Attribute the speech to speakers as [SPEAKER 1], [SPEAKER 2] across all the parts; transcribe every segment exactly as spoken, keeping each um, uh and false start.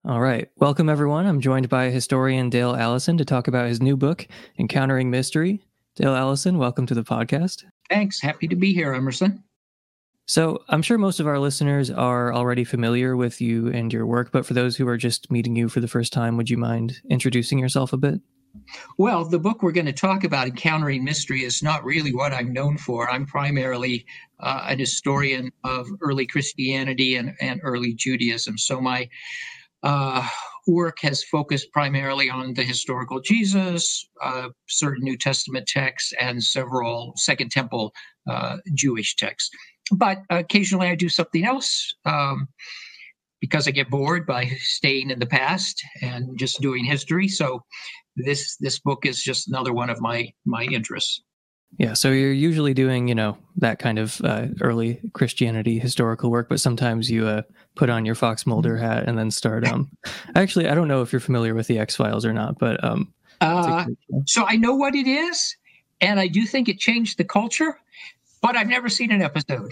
[SPEAKER 1] All right. Welcome, everyone. I'm joined by historian Dale Allison to talk about his new book, Encountering Mystery. Dale Allison, welcome to the podcast.
[SPEAKER 2] Thanks. Happy to be here, Emerson.
[SPEAKER 1] So I'm sure most of our listeners are already familiar with you and your work, but for those who are just meeting you for the first time, would you mind introducing yourself a bit?
[SPEAKER 2] Well, the book we're going to talk about, Encountering Mystery, is not really what I'm known for. I'm primarily uh, an historian of early Christianity and, and early Judaism. So my uh, work has focused primarily on the historical Jesus, uh, certain New Testament texts, and several Second Temple uh, Jewish texts. But occasionally I do something else. Um, because I get bored by staying in the past and just doing history. So this this book is just another one of my my interests.
[SPEAKER 1] Yeah, so you're usually doing, you know, that kind of uh, early Christianity historical work, but sometimes you uh, put on your Fox Mulder hat and then start. Um, actually, I don't know if you're familiar with the X-Files or not, but um,
[SPEAKER 2] uh, so I know what it is, and I do think it changed the culture, but I've never seen an episode.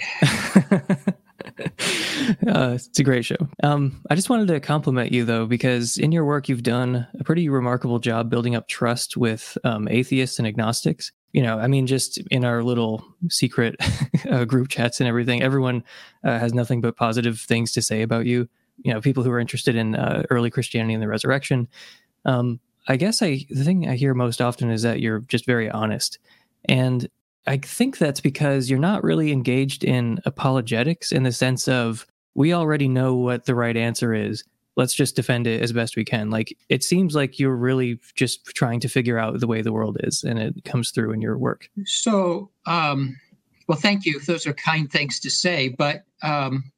[SPEAKER 1] uh, it's a great show. Um, I just wanted to compliment you, though, because in your work, you've done a pretty remarkable job building up trust with um, atheists and agnostics. You know, I mean, just in our little secret uh, group chats and everything, everyone uh, has nothing but positive things to say about you. You know, people who are interested in uh, early Christianity and the resurrection. Um, I guess I the thing I hear most often is that you're just very honest. And I think that's because you're not really engaged in apologetics in the sense of, we already know what the right answer is. Let's just defend it as best we can. Like, it seems like you're really just trying to figure out the way the world is, and it comes through in your work.
[SPEAKER 2] So, um, well, thank you. Those are kind things to say, but um,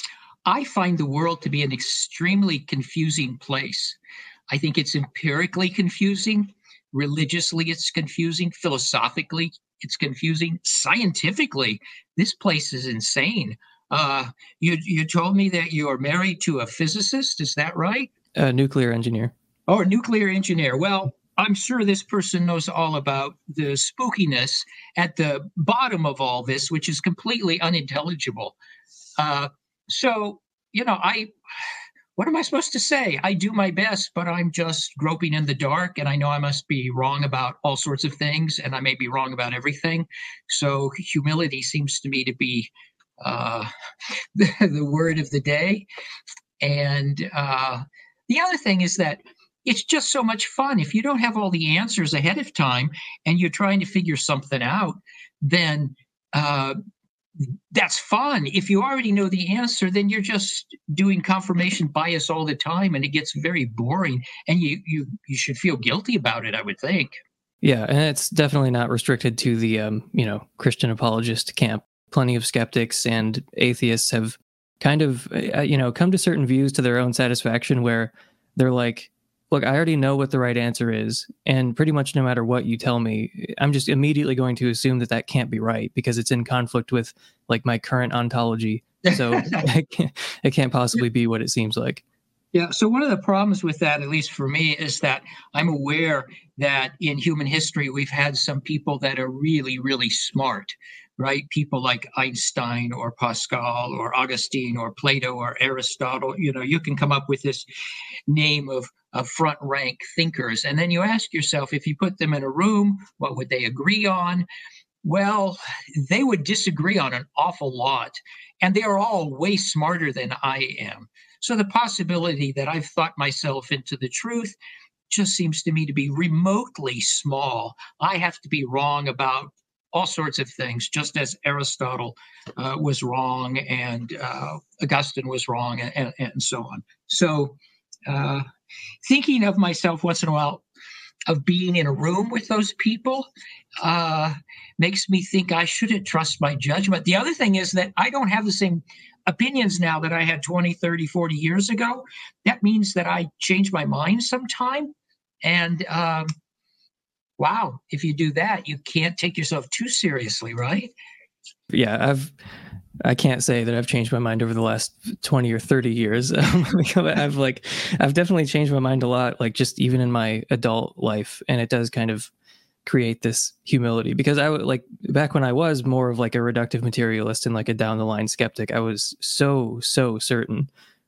[SPEAKER 2] I find the world to be an extremely confusing place. I think it's empirically confusing. Religiously, it's confusing. Philosophically, it's confusing. Scientifically, this place is insane. Uh, you you told me that you are married to a physicist. Is that right?
[SPEAKER 1] A nuclear engineer.
[SPEAKER 2] Oh, a nuclear engineer. Well, I'm sure this person knows all about the spookiness at the bottom of all this, which is completely unintelligible. Uh, so, you know, I... What am I supposed to say? I do my best, but I'm just groping in the dark, and I know I must be wrong about all sorts of things, and I may be wrong about everything. So humility seems to me to be uh, the, the word of the day. And uh, the other thing is that it's just so much fun. If you don't have all the answers ahead of time and you're trying to figure something out, then uh, that's fun. If you already know the answer, then you're just doing confirmation bias all the time, and it gets very boring, and you you you should feel guilty about it, I would think.
[SPEAKER 1] Yeah, and it's definitely not restricted to the um, you know, Christian apologist camp. Plenty of skeptics and atheists have kind of uh, you know, come to certain views to their own satisfaction, where they're like, look, I already know what the right answer is, and pretty much no matter what you tell me, I'm just immediately going to assume that that can't be right because it's in conflict with, like, my current ontology. So it, can't, it can't possibly be what it seems like.
[SPEAKER 2] Yeah. So one of the problems with that, at least for me, is that I'm aware that in human history, we've had some people that are really, really smart, right? People like Einstein or Pascal or Augustine or Plato or Aristotle. You know, you can come up with this name of, of front rank thinkers. And then you ask yourself, if you put them in a room, what would they agree on? Well, they would disagree on an awful lot. And they are all way smarter than I am. So the possibility that I've thought myself into the truth just seems to me to be remotely small. I have to be wrong about all sorts of things, just as Aristotle uh, was wrong and uh, Augustine was wrong, and, and so on. So uh, thinking of myself once in a while, of being in a room with those people, uh, makes me think I shouldn't trust my judgment. The other thing is that I don't have the same opinions now that I had twenty, thirty, forty years ago. That means that I change my mind sometime. And um, wow, if you do that, you can't take yourself too seriously, right?
[SPEAKER 1] Yeah, I've I can't say that I've changed my mind over the last twenty or thirty years. Um, I've like, I've definitely changed my mind a lot, like just even in my adult life. And it does kind of create this humility, because I would like, back when I was more of like a reductive materialist and like a down the line skeptic, I was so, so certain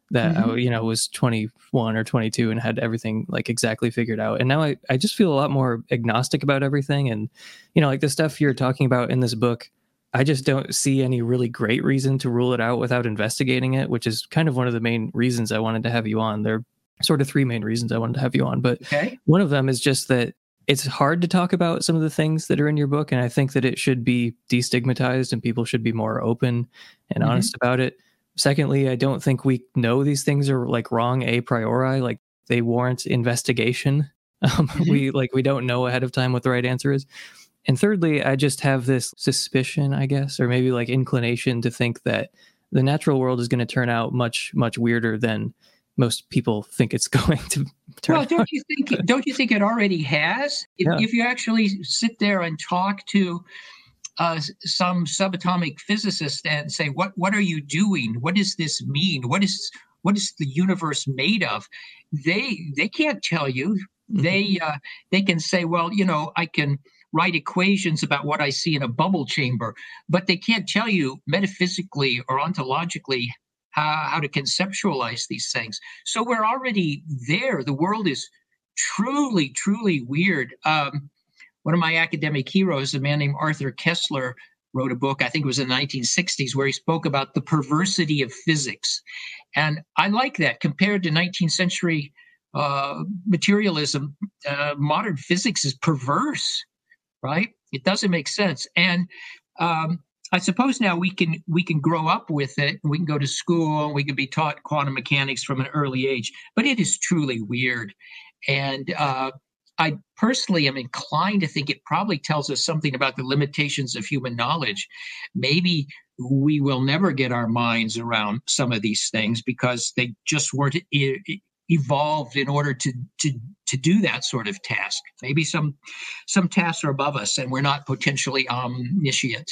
[SPEAKER 1] that
[SPEAKER 2] Mm-hmm.
[SPEAKER 1] I, you know, was twenty-one or twenty-two and had everything like exactly figured out. And now I, I just feel a lot more agnostic about everything. And, you know, like the stuff you're talking about in this book, I just don't see any really great reason to rule it out without investigating it, which is kind of one of the main reasons I wanted to have you on. There are sort of three main reasons I wanted to have you on, but
[SPEAKER 2] Okay.
[SPEAKER 1] one of them is just that it's hard to talk about some of the things that are in your book. And I think that it should be destigmatized and people should be more open and
[SPEAKER 2] Mm-hmm.
[SPEAKER 1] honest about it. Secondly, I don't think we know these things are like wrong a priori, like they warrant investigation. Um,
[SPEAKER 2] Mm-hmm.
[SPEAKER 1] We like, we don't know ahead of time what the right answer is. And thirdly, I just have this suspicion, I guess, or maybe like inclination to think that the natural world is going to turn out much, much weirder than most people think it's going to turn
[SPEAKER 2] Well, don't
[SPEAKER 1] out.
[SPEAKER 2] you think? Don't you think it already has? If,
[SPEAKER 1] Yeah.
[SPEAKER 2] if you actually sit there and talk to uh, some subatomic physicist and say, "What what are you doing? What does this mean? What is what is the universe made of?" They they can't tell you. They uh, they can say, "Well, you know, I can write equations about what I see in a bubble chamber," but they can't tell you metaphysically or ontologically how, how to conceptualize these things. So we're already there. The world is truly, truly weird. Um, one of my academic heroes, a man named Arthur Kessler, wrote a book, I think it was in the nineteen sixties, where he spoke about the perversity of physics. And I like that compared to nineteenth century uh, materialism. Uh, modern physics is perverse, right? It doesn't make sense. And um, I suppose now we can we can grow up with it. We can go to school. We can be taught quantum mechanics from an early age. But it is truly weird. And uh, I personally am inclined to think it probably tells us something about the limitations of human knowledge. Maybe we will never get our minds around some of these things because they just weren't e- evolved in order to to to do that sort of task. Maybe some some tasks are above us and we're not potentially omniscient.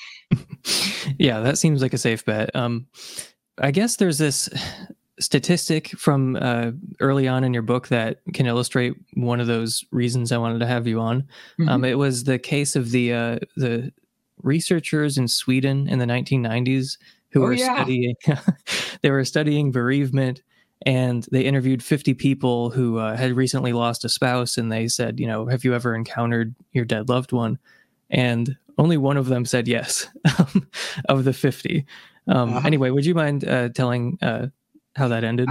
[SPEAKER 1] Yeah, that seems like a safe bet. Um, I guess there's this statistic from uh, early on in your book that can illustrate one of those reasons I wanted to have you on.
[SPEAKER 2] Mm-hmm.
[SPEAKER 1] Um, it was the case of the uh, the researchers in Sweden in the nineteen nineties who
[SPEAKER 2] Oh,
[SPEAKER 1] were
[SPEAKER 2] yeah.
[SPEAKER 1] studying they were studying bereavement, and they interviewed fifty people who uh, had recently lost a spouse, and they said, you know, have you ever encountered your dead loved one? And only one of them said yes of the fifty. Um,
[SPEAKER 2] Uh-huh.
[SPEAKER 1] Anyway, would you mind uh, telling uh, how that ended?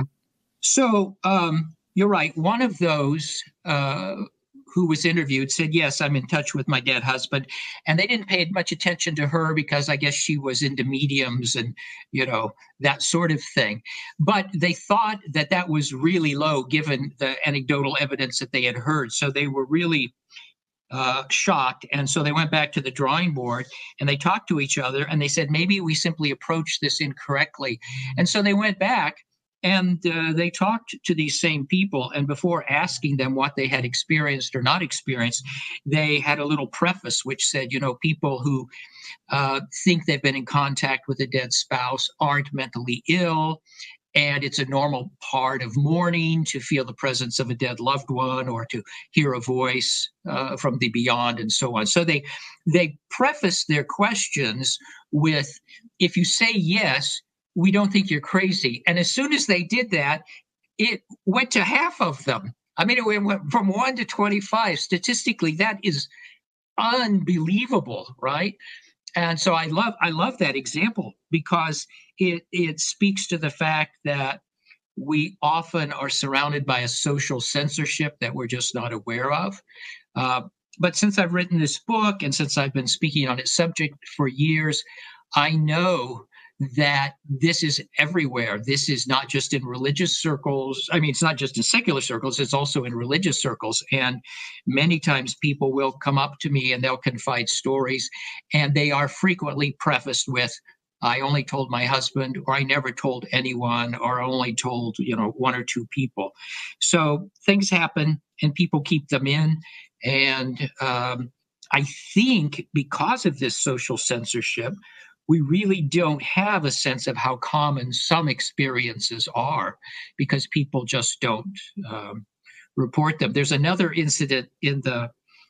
[SPEAKER 2] So um, you're right. One of those uh, who was interviewed said, "Yes, I'm in touch with my dead husband," and they didn't pay much attention to her because I guess she was into mediums and you know that sort of thing. But they thought that that was really low given the anecdotal evidence that they had heard. So they were really uh, shocked. And so they went back to the drawing board and they talked to each other and they said, maybe we simply approached this incorrectly. And so they went back and uh, they talked to these same people. And before asking them what they had experienced or not experienced, they had a little preface which said, you know, people who uh, think they've been in contact with a dead spouse aren't mentally ill. And it's a normal part of mourning to feel the presence of a dead loved one or to hear a voice uh, from the beyond and so on. So they they preface their questions with, if you say yes, we don't think you're crazy. And as soon as they did that, it went to half of them. I mean, it went from one to twenty-five. Statistically, that is unbelievable, right? And so I love I love that example because it it speaks to the fact that we often are surrounded by a social censorship that we're just not aware of. Uh, but since I've written this book and since I've been speaking on its subject for years, I know that this is everywhere. This is not just in religious circles. I mean, it's not just in secular circles, it's also in religious circles. And many times people will come up to me and they'll confide stories, and they are frequently prefaced with, I only told my husband, or I never told anyone, or I only told, you know, one or two people. So things happen and people keep them in. And um, I think because of this social censorship, we really don't have a sense of how common some experiences are because people just don't um, report them. There's another incident in the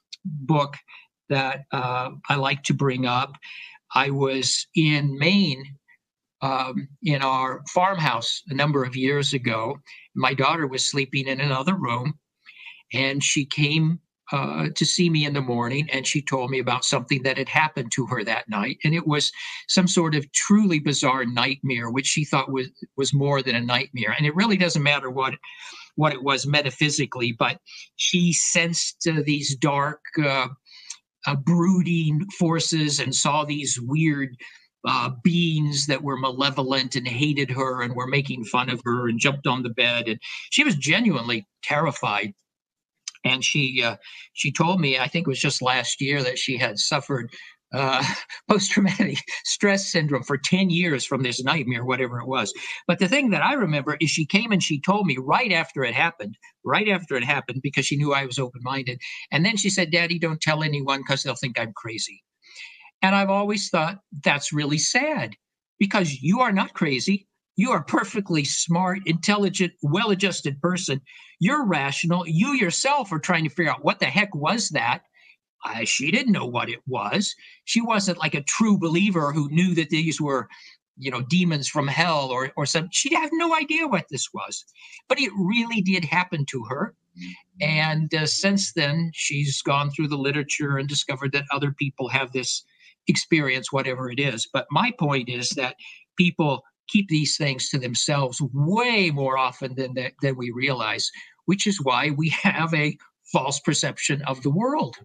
[SPEAKER 2] book that uh, I like to bring up. I was in Maine um, in our farmhouse a number of years ago. My daughter was sleeping in another room, and she came uh, to see me in the morning, and she told me about something that had happened to her that night. And it was some sort of truly bizarre nightmare, which she thought was was more than a nightmare. And it really doesn't matter what what it was metaphysically, but she sensed uh, these dark, uh, uh, brooding forces and saw these weird uh, beings that were malevolent and hated her and were making fun of her and jumped on the bed. And she was genuinely terrified. And she uh, she told me, I think it was just last year, that she had suffered uh, post-traumatic stress syndrome for ten years from this nightmare, whatever it was. But the thing that I remember is she came and she told me right after it happened, right after it happened, because she knew I was open-minded. And then she said, Daddy, don't tell anyone because they'll think I'm crazy. And I've always thought that's really sad, because you are not crazy. You are a perfectly smart, intelligent, well-adjusted person. You're rational. You yourself are trying to figure out what the heck was that. Uh, she didn't know what it was. She wasn't like a true believer who knew that these were, you know, demons from hell or or something. She had no idea what this was, but it really did happen to her. And uh, since then, she's gone through the literature and discovered that other people have this experience, whatever it is. But my point is that people keep these things to themselves way more often than that, than we realize, which is why we have a false perception of the world.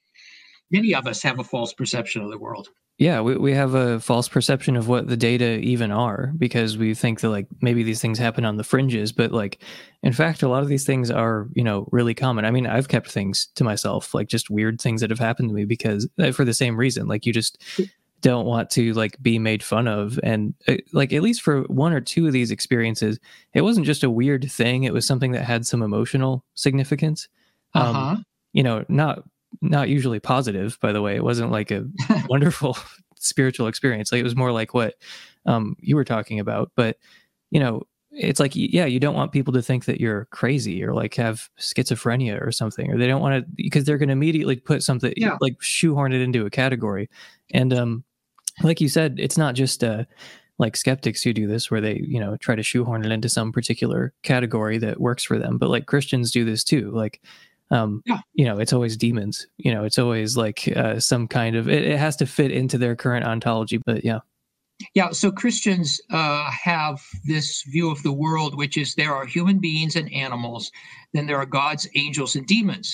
[SPEAKER 2] Many of us have a false perception of the world.
[SPEAKER 1] Yeah, we, we have a false perception of what the data even are, because we think that like maybe these things happen on the fringes, but like in fact a lot of these things are, you know, really common. I mean, I've kept things to myself, like just weird things that have happened to me, because uh, for the same reason, like you just don't want to like be made fun of. And uh, like at least for one or two of these experiences, it wasn't just a weird thing, it was something that had some emotional significance.
[SPEAKER 2] Uh-huh.
[SPEAKER 1] Um, you know, not not usually positive, by the way. It wasn't like a wonderful spiritual experience. Like it was more like what um, you were talking about. But, you know, it's like, yeah, you don't want people to think that you're crazy or like have schizophrenia or something, or they don't want to, because they're going to immediately put something
[SPEAKER 2] Yeah.
[SPEAKER 1] like shoehorn it into a category. And um, like you said, it's not just uh, like skeptics who do this, where they, you know, try to shoehorn it into some particular category that works for them. But like Christians do this too. Like, Um,
[SPEAKER 2] Yeah.
[SPEAKER 1] you know, it's always demons, you know, it's always like uh, some kind of, it, it has to fit into their current ontology, but yeah.
[SPEAKER 2] Yeah, so Christians uh, have this view of the world, which is there are human beings and animals, then there are gods, angels, and demons.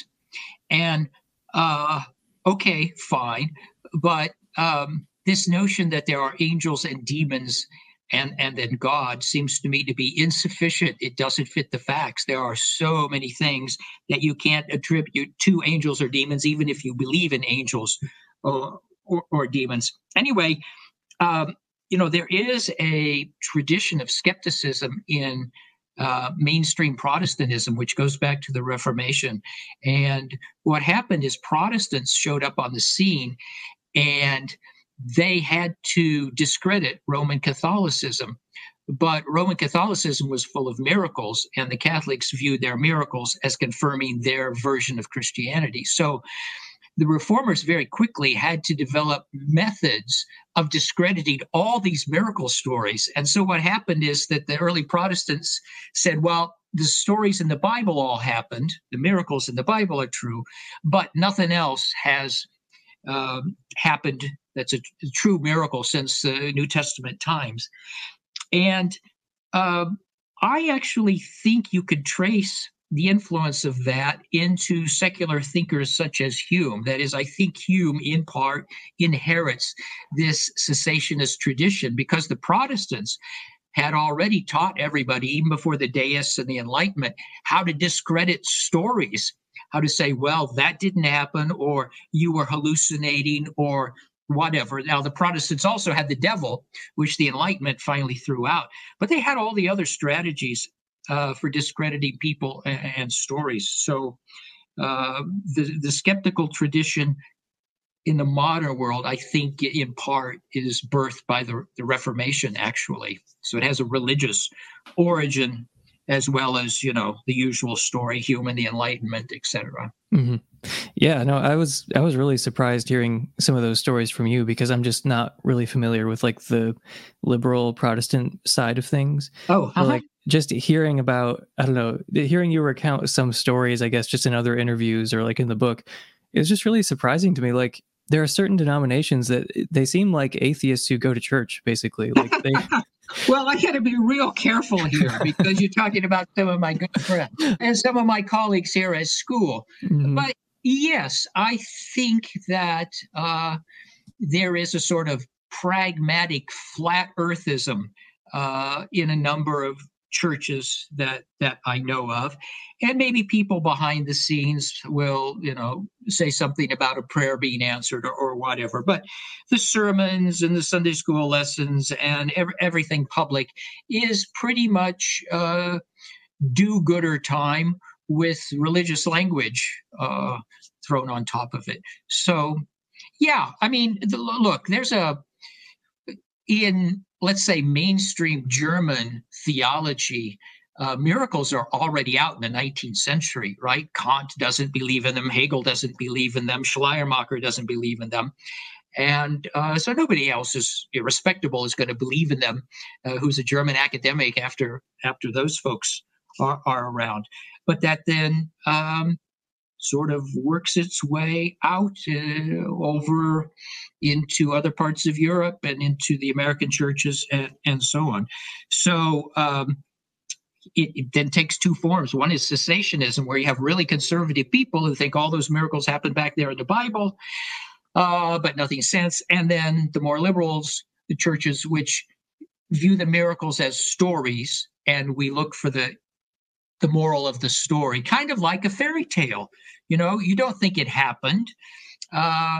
[SPEAKER 2] And uh, okay, fine. But um, this notion that there are angels and demons and, and then God seems to me to be insufficient. It doesn't fit the facts. There are so many things that you can't attribute to angels or demons, even if you believe in angels or, or, or demons. Anyway, um, you know, there is a tradition of skepticism in uh, mainstream Protestantism, which goes back to the Reformation. And what happened is Protestants showed up on the scene, and they had to discredit Roman Catholicism. But Roman Catholicism was full of miracles, and the Catholics viewed their miracles as confirming their version of Christianity. So the reformers very quickly had to develop methods of discrediting all these miracle stories. And so what happened is that the early Protestants said, well, the stories in the Bible all happened, the miracles in the Bible are true, but nothing else has um, happened that's a, a true miracle since uh, New Testament times. And um, I actually think you could trace the influence of that into secular thinkers such as Hume. That is, I think Hume in part inherits this cessationist tradition, because the Protestants had already taught everybody, even before the Deists and the Enlightenment, how to discredit stories, how to say, well, that didn't happen, or you were hallucinating, or whatever. Now, the Protestants also had the devil, which the Enlightenment finally threw out, but they had all the other strategies uh, for discrediting people and, and stories. So uh, the, the skeptical tradition in the modern world, I think in part is birthed by the, the Reformation, actually. So it has a religious origin as well as, you know, the usual story, human, the Enlightenment, et cetera.
[SPEAKER 1] Hmm. Yeah, no, I was I was really surprised hearing some of those stories from you because I'm just not really familiar with like the liberal Protestant side of things.
[SPEAKER 2] Oh,
[SPEAKER 1] So
[SPEAKER 2] uh-huh.
[SPEAKER 1] like just hearing about, I don't know, hearing you recount some stories, I guess, just in other interviews or like in the book, it was just really surprising to me. Like there are certain denominations that they seem like atheists who go to church, basically. Like they.
[SPEAKER 2] Well, I got to be real careful here because you're talking about some of my good friends and some of my colleagues here at school.
[SPEAKER 1] Mhm.
[SPEAKER 2] But yes, I think that uh, there is a sort of pragmatic flat earthism uh, in a number of churches that that I know of, and maybe people behind the scenes will, you know, say something about a prayer being answered or, or whatever. But the sermons and the Sunday school lessons and ev- everything public is pretty much uh, do-gooder time with religious language uh, thrown on top of it. So yeah, I mean, the, look, there's a in let's say mainstream German theology. Uh, miracles are already out in the nineteenth century, right? Kant doesn't believe in them. Hegel doesn't believe in them. Schleiermacher doesn't believe in them. And uh, so nobody else is irrespectable is going to believe in them uh, who's a German academic after after those folks are, are around. But that then um, sort of works its way out uh, over into other parts of Europe and into the American churches and, and so on. So um, it, it then takes two forms. One is cessationism, where you have really conservative people who think all those miracles happened back there in the Bible, uh, but nothing sense. And then the more liberals, the churches, which view the miracles as stories, and we look for the the moral of the story, kind of like a fairy tale. You know, you don't think it happened. Uh,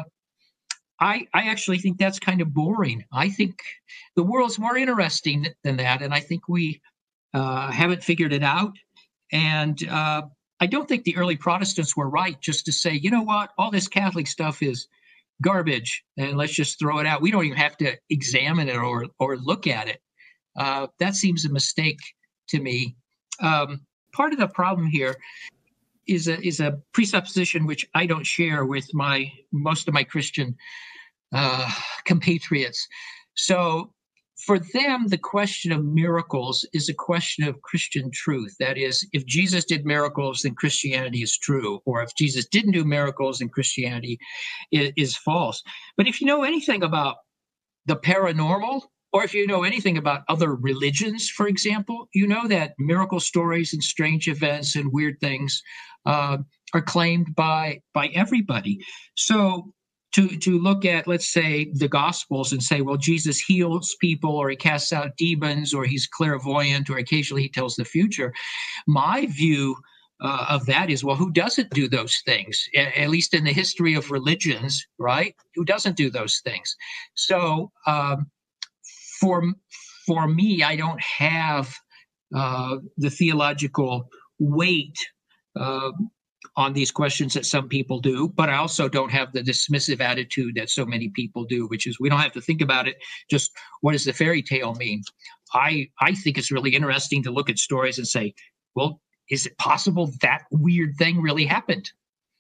[SPEAKER 2] I I actually think that's kind of boring. I think the world's more interesting than that, and I think we uh, haven't figured it out. And uh, I don't think the early Protestants were right just to say, you know what, all this Catholic stuff is garbage, and let's just throw it out. We don't even have to examine it or or look at it. Uh, that seems a mistake to me. Um, part of the problem here is a is a presupposition which I don't share with my most of my Christian uh, compatriots. So for them, the question of miracles is a question of Christian truth. That is, if Jesus did miracles, then Christianity is true, or if Jesus didn't do miracles, then Christianity is, is false. But if you know anything about the paranormal, or if you know anything about other religions, for example, you know that miracle stories and strange events and weird things uh, are claimed by by everybody. So to to look at, let's say, the Gospels and say, well, Jesus heals people, or he casts out demons, or he's clairvoyant, or occasionally he tells the future. My view uh, of that is, well, who doesn't do those things? A- at least in the history of religions, right? Who doesn't do those things? So um, for for me, I don't have uh, the theological weight uh, on these questions that some people do, but I also don't have the dismissive attitude that so many people do, which is we don't have to think about it. Just what does the fairy tale mean? I I think it's really interesting to look at stories and say, well, is it possible that weird thing really happened?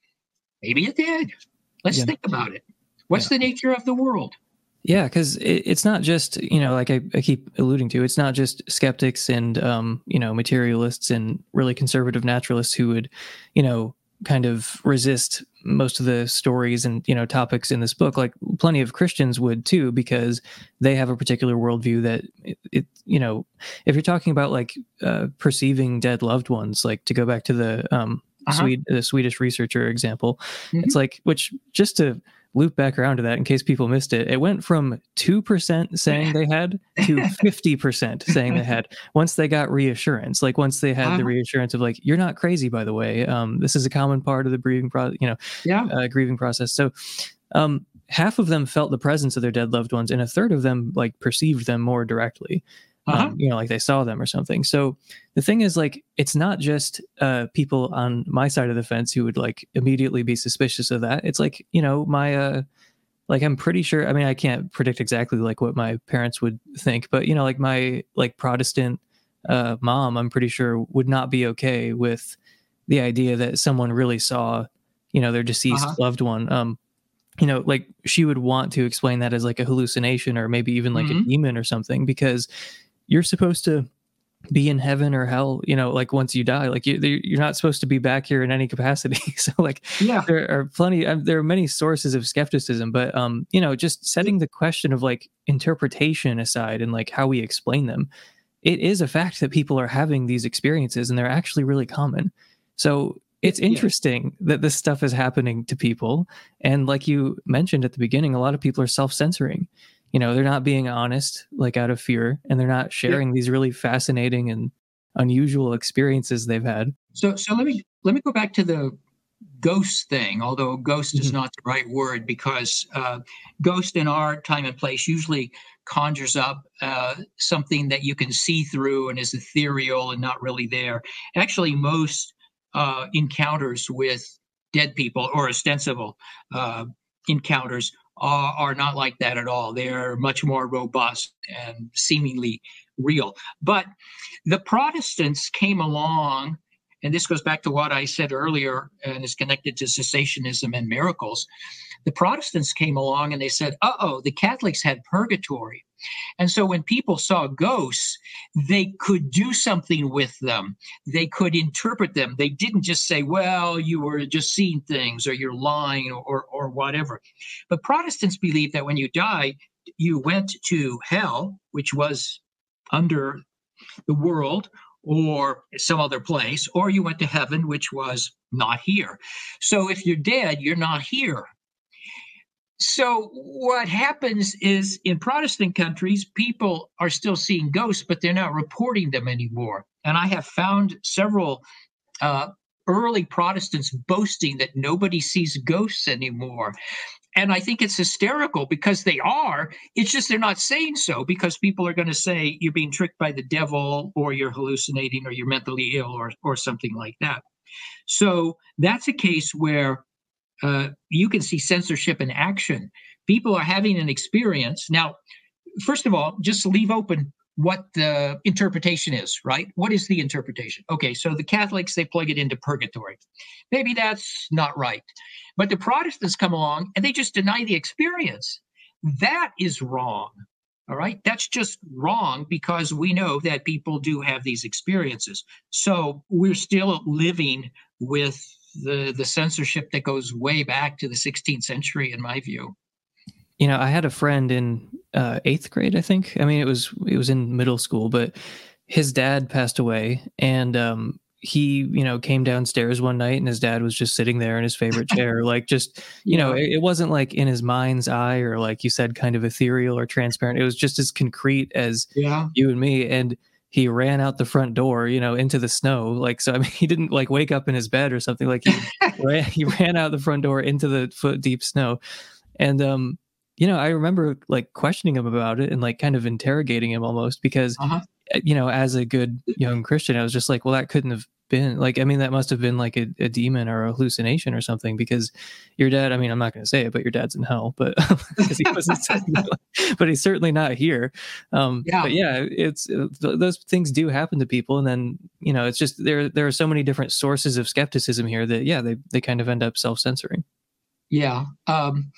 [SPEAKER 2] Maybe it did. Let's
[SPEAKER 1] Yeah.
[SPEAKER 2] think about it. What's
[SPEAKER 1] Yeah.
[SPEAKER 2] the nature of the world?
[SPEAKER 1] Yeah, because it, it's not just, you know, like I, I keep alluding to, it's not just skeptics and, um, you know, materialists and really conservative naturalists who would, you know, kind of resist most of the stories and, you know, topics in this book. Like plenty of Christians would too, because they have a particular worldview that it, it you know, if you're talking about like uh, perceiving dead loved ones, like to go back to the um,
[SPEAKER 2] Uh-huh.
[SPEAKER 1] Swede, the Swedish researcher example, it's
[SPEAKER 2] Mhm.
[SPEAKER 1] like, which just to loop back around to that in case people missed it, it went from two percent saying they had to fifty percent saying they had once they got reassurance. Like once they had the
[SPEAKER 2] Uh-huh.
[SPEAKER 1] reassurance of like, you're not crazy, by the way. Um, this is a common part of the grieving process, you know,
[SPEAKER 2] Yeah.
[SPEAKER 1] uh, grieving process. So um, half of them felt the presence of their dead loved ones, and a third of them like perceived them more directly.
[SPEAKER 2] Uh-huh.
[SPEAKER 1] Um, you know, like they saw them or something. So the thing is, like, it's not just uh, people on my side of the fence who would like immediately be suspicious of that. It's like, you know, my, uh, like, I'm pretty sure, I mean, I can't predict exactly like what my parents would think, but, you know, like my like Protestant uh, mom, I'm pretty sure, would not be okay with the idea that someone really saw, you know, their deceased
[SPEAKER 2] Uh-huh.
[SPEAKER 1] loved one. Um, you know, like she would want to explain that as like a hallucination or maybe even like a
[SPEAKER 2] Hmm.
[SPEAKER 1] demon or something, because you're supposed to be in heaven or hell, you know, like once you die, like you, you're not supposed to be back here in any capacity. So like
[SPEAKER 2] Yeah.
[SPEAKER 1] there are plenty, uh, there are many sources of skepticism, but, um, you know, just setting the question of like interpretation aside and like how we explain them, it is a fact that people are having these experiences and they're actually really common. So it's
[SPEAKER 2] Yes.
[SPEAKER 1] interesting that this stuff is happening to people. And like you mentioned at the beginning, a lot of people are self censoring. You know, they're not being honest, like out of fear, and they're not
[SPEAKER 2] Yeah.
[SPEAKER 1] sharing these really fascinating and unusual experiences they've had.
[SPEAKER 2] So so let me let me go back to the ghost thing, although ghost is
[SPEAKER 1] Mhm.
[SPEAKER 2] not the right word, because uh, ghost in our time and place usually conjures up uh, something that you can see through and is ethereal and not really there. Actually, most uh, encounters with dead people or ostensible uh, encounters are, are not like that at all. They're much more robust and seemingly real. But the Protestants came along, and this goes back to what I said earlier and is connected to cessationism and miracles. The Protestants came along and they said, uh oh, the Catholics had purgatory. And so when people saw ghosts, they could do something with them. They could interpret them. They didn't just say, well, you were just seeing things or you're lying or, or whatever. But Protestants believed that when you died, you went to hell, which was under the world or some other place, or you went to heaven, which was not here. So if you're dead, you're not here. So what happens is in Protestant countries, people are still seeing ghosts, but they're not reporting them anymore. And I have found several uh, early Protestants boasting that nobody sees ghosts anymore. And I think it's hysterical because they are. It's just they're not saying so because people are going to say you're being tricked by the devil or you're hallucinating or you're mentally ill or, or something like that. So that's a case where uh, you can see censorship in action. People are having an experience. Now, first of all, just leave open what the interpretation is, right? What is the interpretation? Okay, so the Catholics, they plug it into purgatory. Maybe that's not right. But the Protestants come along and they just deny the experience. That is wrong. All right. That's just wrong because we know that people do have these experiences. So we're still living with the, the censorship that goes way back to the sixteenth century, in my view.
[SPEAKER 1] You know, I had a friend in uh, eighth grade, I think. I mean, it was it was in middle school, but his dad passed away, and um, he, you know, came downstairs one night, and his dad was just sitting there in his favorite chair, like just, you know,
[SPEAKER 2] Yeah.
[SPEAKER 1] it, it wasn't like in his mind's eye or like you said, kind of ethereal or transparent. It was just as concrete as
[SPEAKER 2] Yeah.
[SPEAKER 1] you and me, and he ran out the front door, you know, into the snow. Like, so I mean, he didn't like wake up in his bed or something. Like he ran, he ran out the front door into the foot deep snow, and um you know, I remember like questioning him about it and like kind of interrogating him almost because,
[SPEAKER 2] Uh-huh.
[SPEAKER 1] uh, you know, as a good young Christian, I was just like, well, that couldn't have been like, I mean, that must have been like a, a demon or a hallucination or something because your dad, I mean, I'm not going to say it, but your dad's in hell, but because he wasn't, but he's certainly not here. Um,
[SPEAKER 2] Yeah.
[SPEAKER 1] but yeah, it's uh, th- those things do happen to people. And then, you know, it's just there, there are so many different sources of skepticism here that, yeah, they, they kind of end up self censoring.
[SPEAKER 2] Yeah. Um,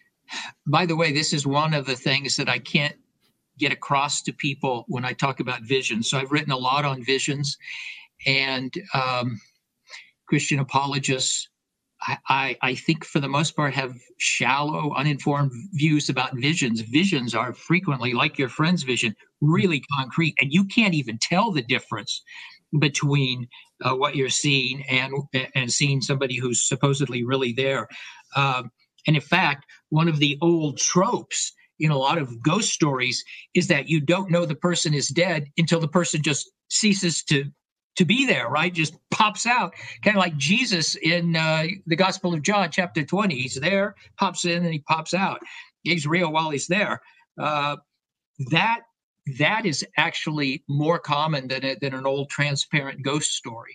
[SPEAKER 2] by the way, this is one of the things that I can't get across to people when I talk about visions. So I've written a lot on visions, and um, Christian apologists, I, I, I think for the most part, have shallow, uninformed views about visions. Visions are frequently, like your friend's vision, really concrete, and you can't even tell the difference between uh, what you're seeing and and seeing somebody who's supposedly really there. Um, and in fact, one of the old tropes in a lot of ghost stories is that you don't know the person is dead until the person just ceases to to be there, right? Just pops out, kind of like Jesus in uh, the Gospel of John, chapter twenty. He's there, pops in, and he pops out. He's real while he's there. Uh, that that is actually more common than a, than an old transparent ghost story.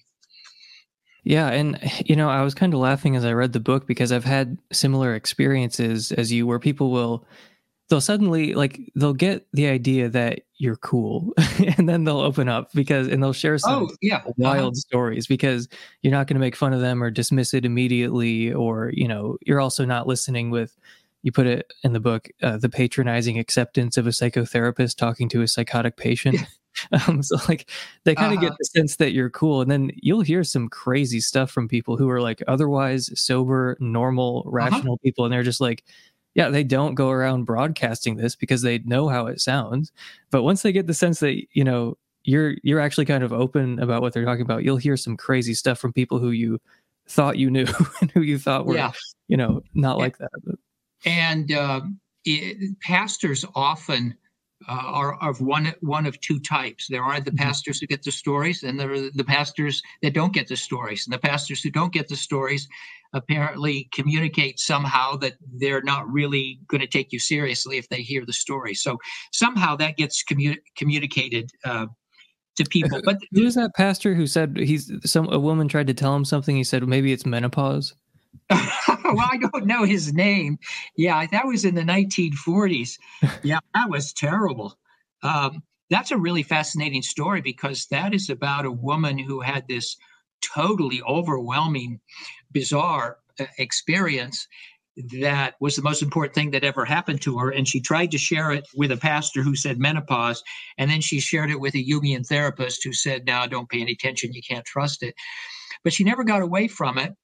[SPEAKER 1] Yeah, and you know, I was kind of laughing as I read the book because I've had similar experiences as you where people will they'll suddenly like they'll get the idea that you're cool and then they'll open up because and they'll share some
[SPEAKER 2] Oh, yeah. Uh-huh.
[SPEAKER 1] wild stories because you're not going to make fun of them or dismiss it immediately, or you know you're also not listening with, you put it in the book, uh, the patronizing acceptance of a psychotherapist talking to a psychotic patient. Um, so like they kind of get
[SPEAKER 2] Uh-huh.
[SPEAKER 1] the sense that you're cool, and then you'll hear some crazy stuff from people who are like otherwise sober, normal,
[SPEAKER 2] Uh-huh.
[SPEAKER 1] rational people, and they're just like, yeah, they don't go around broadcasting this because they know how it sounds. But once they get the sense that you know you're you're actually kind of open about what they're talking about, you'll hear some crazy stuff from people who you thought you knew and who you thought were
[SPEAKER 2] Yeah.
[SPEAKER 1] you know not like that. But,
[SPEAKER 2] And um, it, pastors often uh, are of one one of two types. There are the
[SPEAKER 1] mhm.
[SPEAKER 2] pastors who get the stories, and there are the pastors that don't get the stories. And the pastors who don't get the stories apparently communicate somehow that they're not really going to take you seriously if they hear the story. So somehow that gets commu- communicated uh, to people. But
[SPEAKER 1] Who was that pastor who said he's some a woman tried to tell him something? He said maybe it's menopause.
[SPEAKER 2] well, I don't know his name. Yeah, that was in the nineteen forties. Yeah, that was terrible. Um, that's a really fascinating story because that is about a woman who had this totally overwhelming, bizarre uh, experience that was the most important thing that ever happened to her. And she tried to share it with a pastor who said menopause. And then she shared it with a Jungian therapist who said, no, don't pay any attention. You can't trust it. But she never got away from it.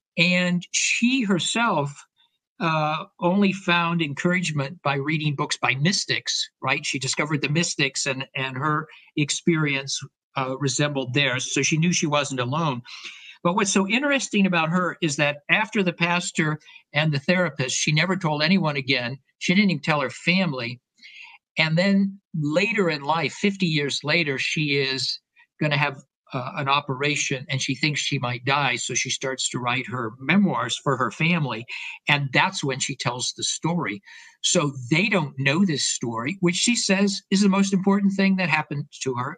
[SPEAKER 2] And she herself uh, only found encouragement by reading books by mystics, right? She discovered the mystics, and, and her experience uh, resembled theirs. So she knew she wasn't alone. But what's so interesting about her is that after the pastor and the therapist, she never told anyone again. She didn't even tell her family. And then later in life, fifty years later, she is going to have uh, an operation and she thinks she might die. So she starts to write her memoirs for her family. And that's when she tells the story. So they don't know this story, which she says is the most important thing that happened to her.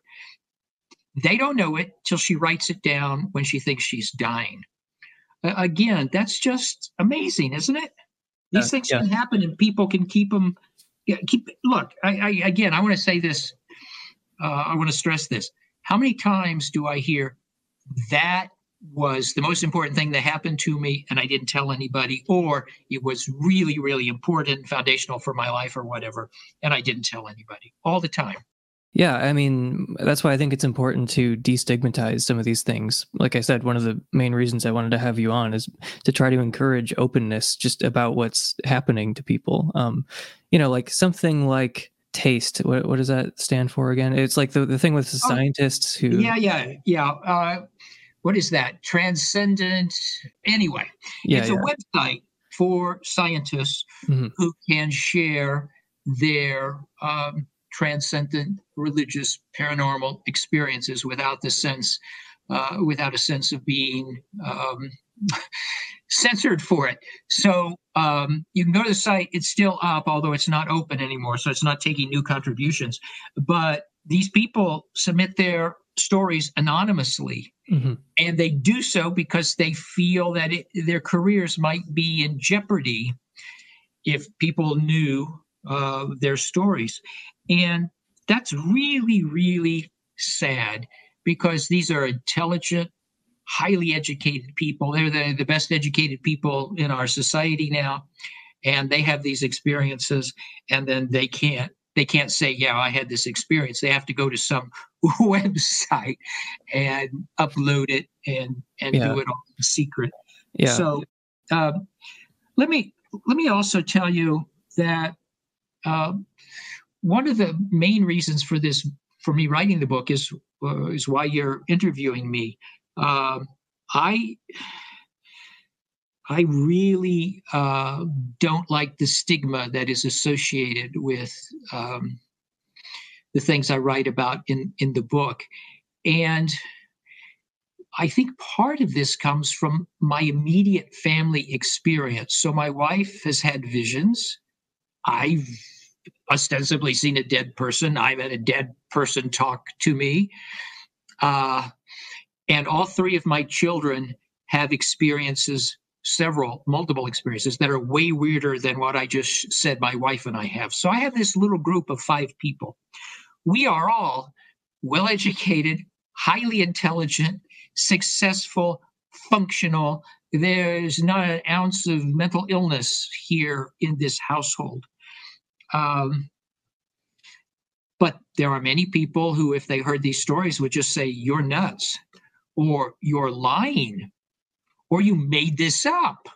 [SPEAKER 2] They don't know it till she writes it down when she thinks she's dying. Uh, again, that's just amazing, isn't it?
[SPEAKER 1] Yeah,
[SPEAKER 2] These things
[SPEAKER 1] yeah.
[SPEAKER 2] can happen and people can keep them. Yeah, keep look. I, I again, I want to say this. Uh, I want to stress this. How many times do I hear that was the most important thing that happened to me and I didn't tell anybody, or it was really, really important, foundational for my life, or whatever, and I didn't tell anybody all the time.
[SPEAKER 1] Yeah, I mean, that's why I think it's important to destigmatize some of these things. Like I said, one of the main reasons I wanted to have you on is to try to encourage openness just about what's happening to people. Um, you know, like something like taste. What, what does that stand for again? It's like the, the thing with the
[SPEAKER 2] Oh,
[SPEAKER 1] scientists who,
[SPEAKER 2] yeah, yeah, yeah. Uh, what is that? Transcendent. Anyway,
[SPEAKER 1] yeah,
[SPEAKER 2] it's a
[SPEAKER 1] yeah.
[SPEAKER 2] website for scientists
[SPEAKER 1] Mhm.
[SPEAKER 2] who can share their um, transcendent, religious, paranormal experiences without the sense, uh, without a sense of being um, censored for it. So um, you can go to the site. It's still up, although it's not open anymore. So it's not taking new contributions. But these people submit their stories anonymously.
[SPEAKER 1] Mhm.
[SPEAKER 2] And they do so because they feel that it, their careers might be in jeopardy if people knew uh, their stories. And that's really, really sad because these are intelligent, highly educated people. They're the, the best educated people in our society now. And they have these experiences, and then they can't. They can't say, "Yeah, I had this experience." They have to go to some website and upload it and and
[SPEAKER 1] Yeah,
[SPEAKER 2] do it all in secret.
[SPEAKER 1] yeah.
[SPEAKER 2] So um, let me let me also tell you that um, one of the main reasons for this for me writing the book is uh, is why you're interviewing me. Um, I I really uh, don't like the stigma that is associated with um, the things I write about in in the book, and I think part of this comes from my immediate family experience. So my wife has had visions. I've ostensibly seen a dead person. I've had a dead person talk to me. Uh, and all three of my children have experiences several, multiple experiences that are way weirder than what I just said my wife and I have. So I have this little group of five people. We are all well educated, highly intelligent, successful, functional. There's not an ounce of mental illness here in this household. Um, but there are many people who, if they heard these stories, would just say, "You're nuts," or "You're lying," or "You made this up,"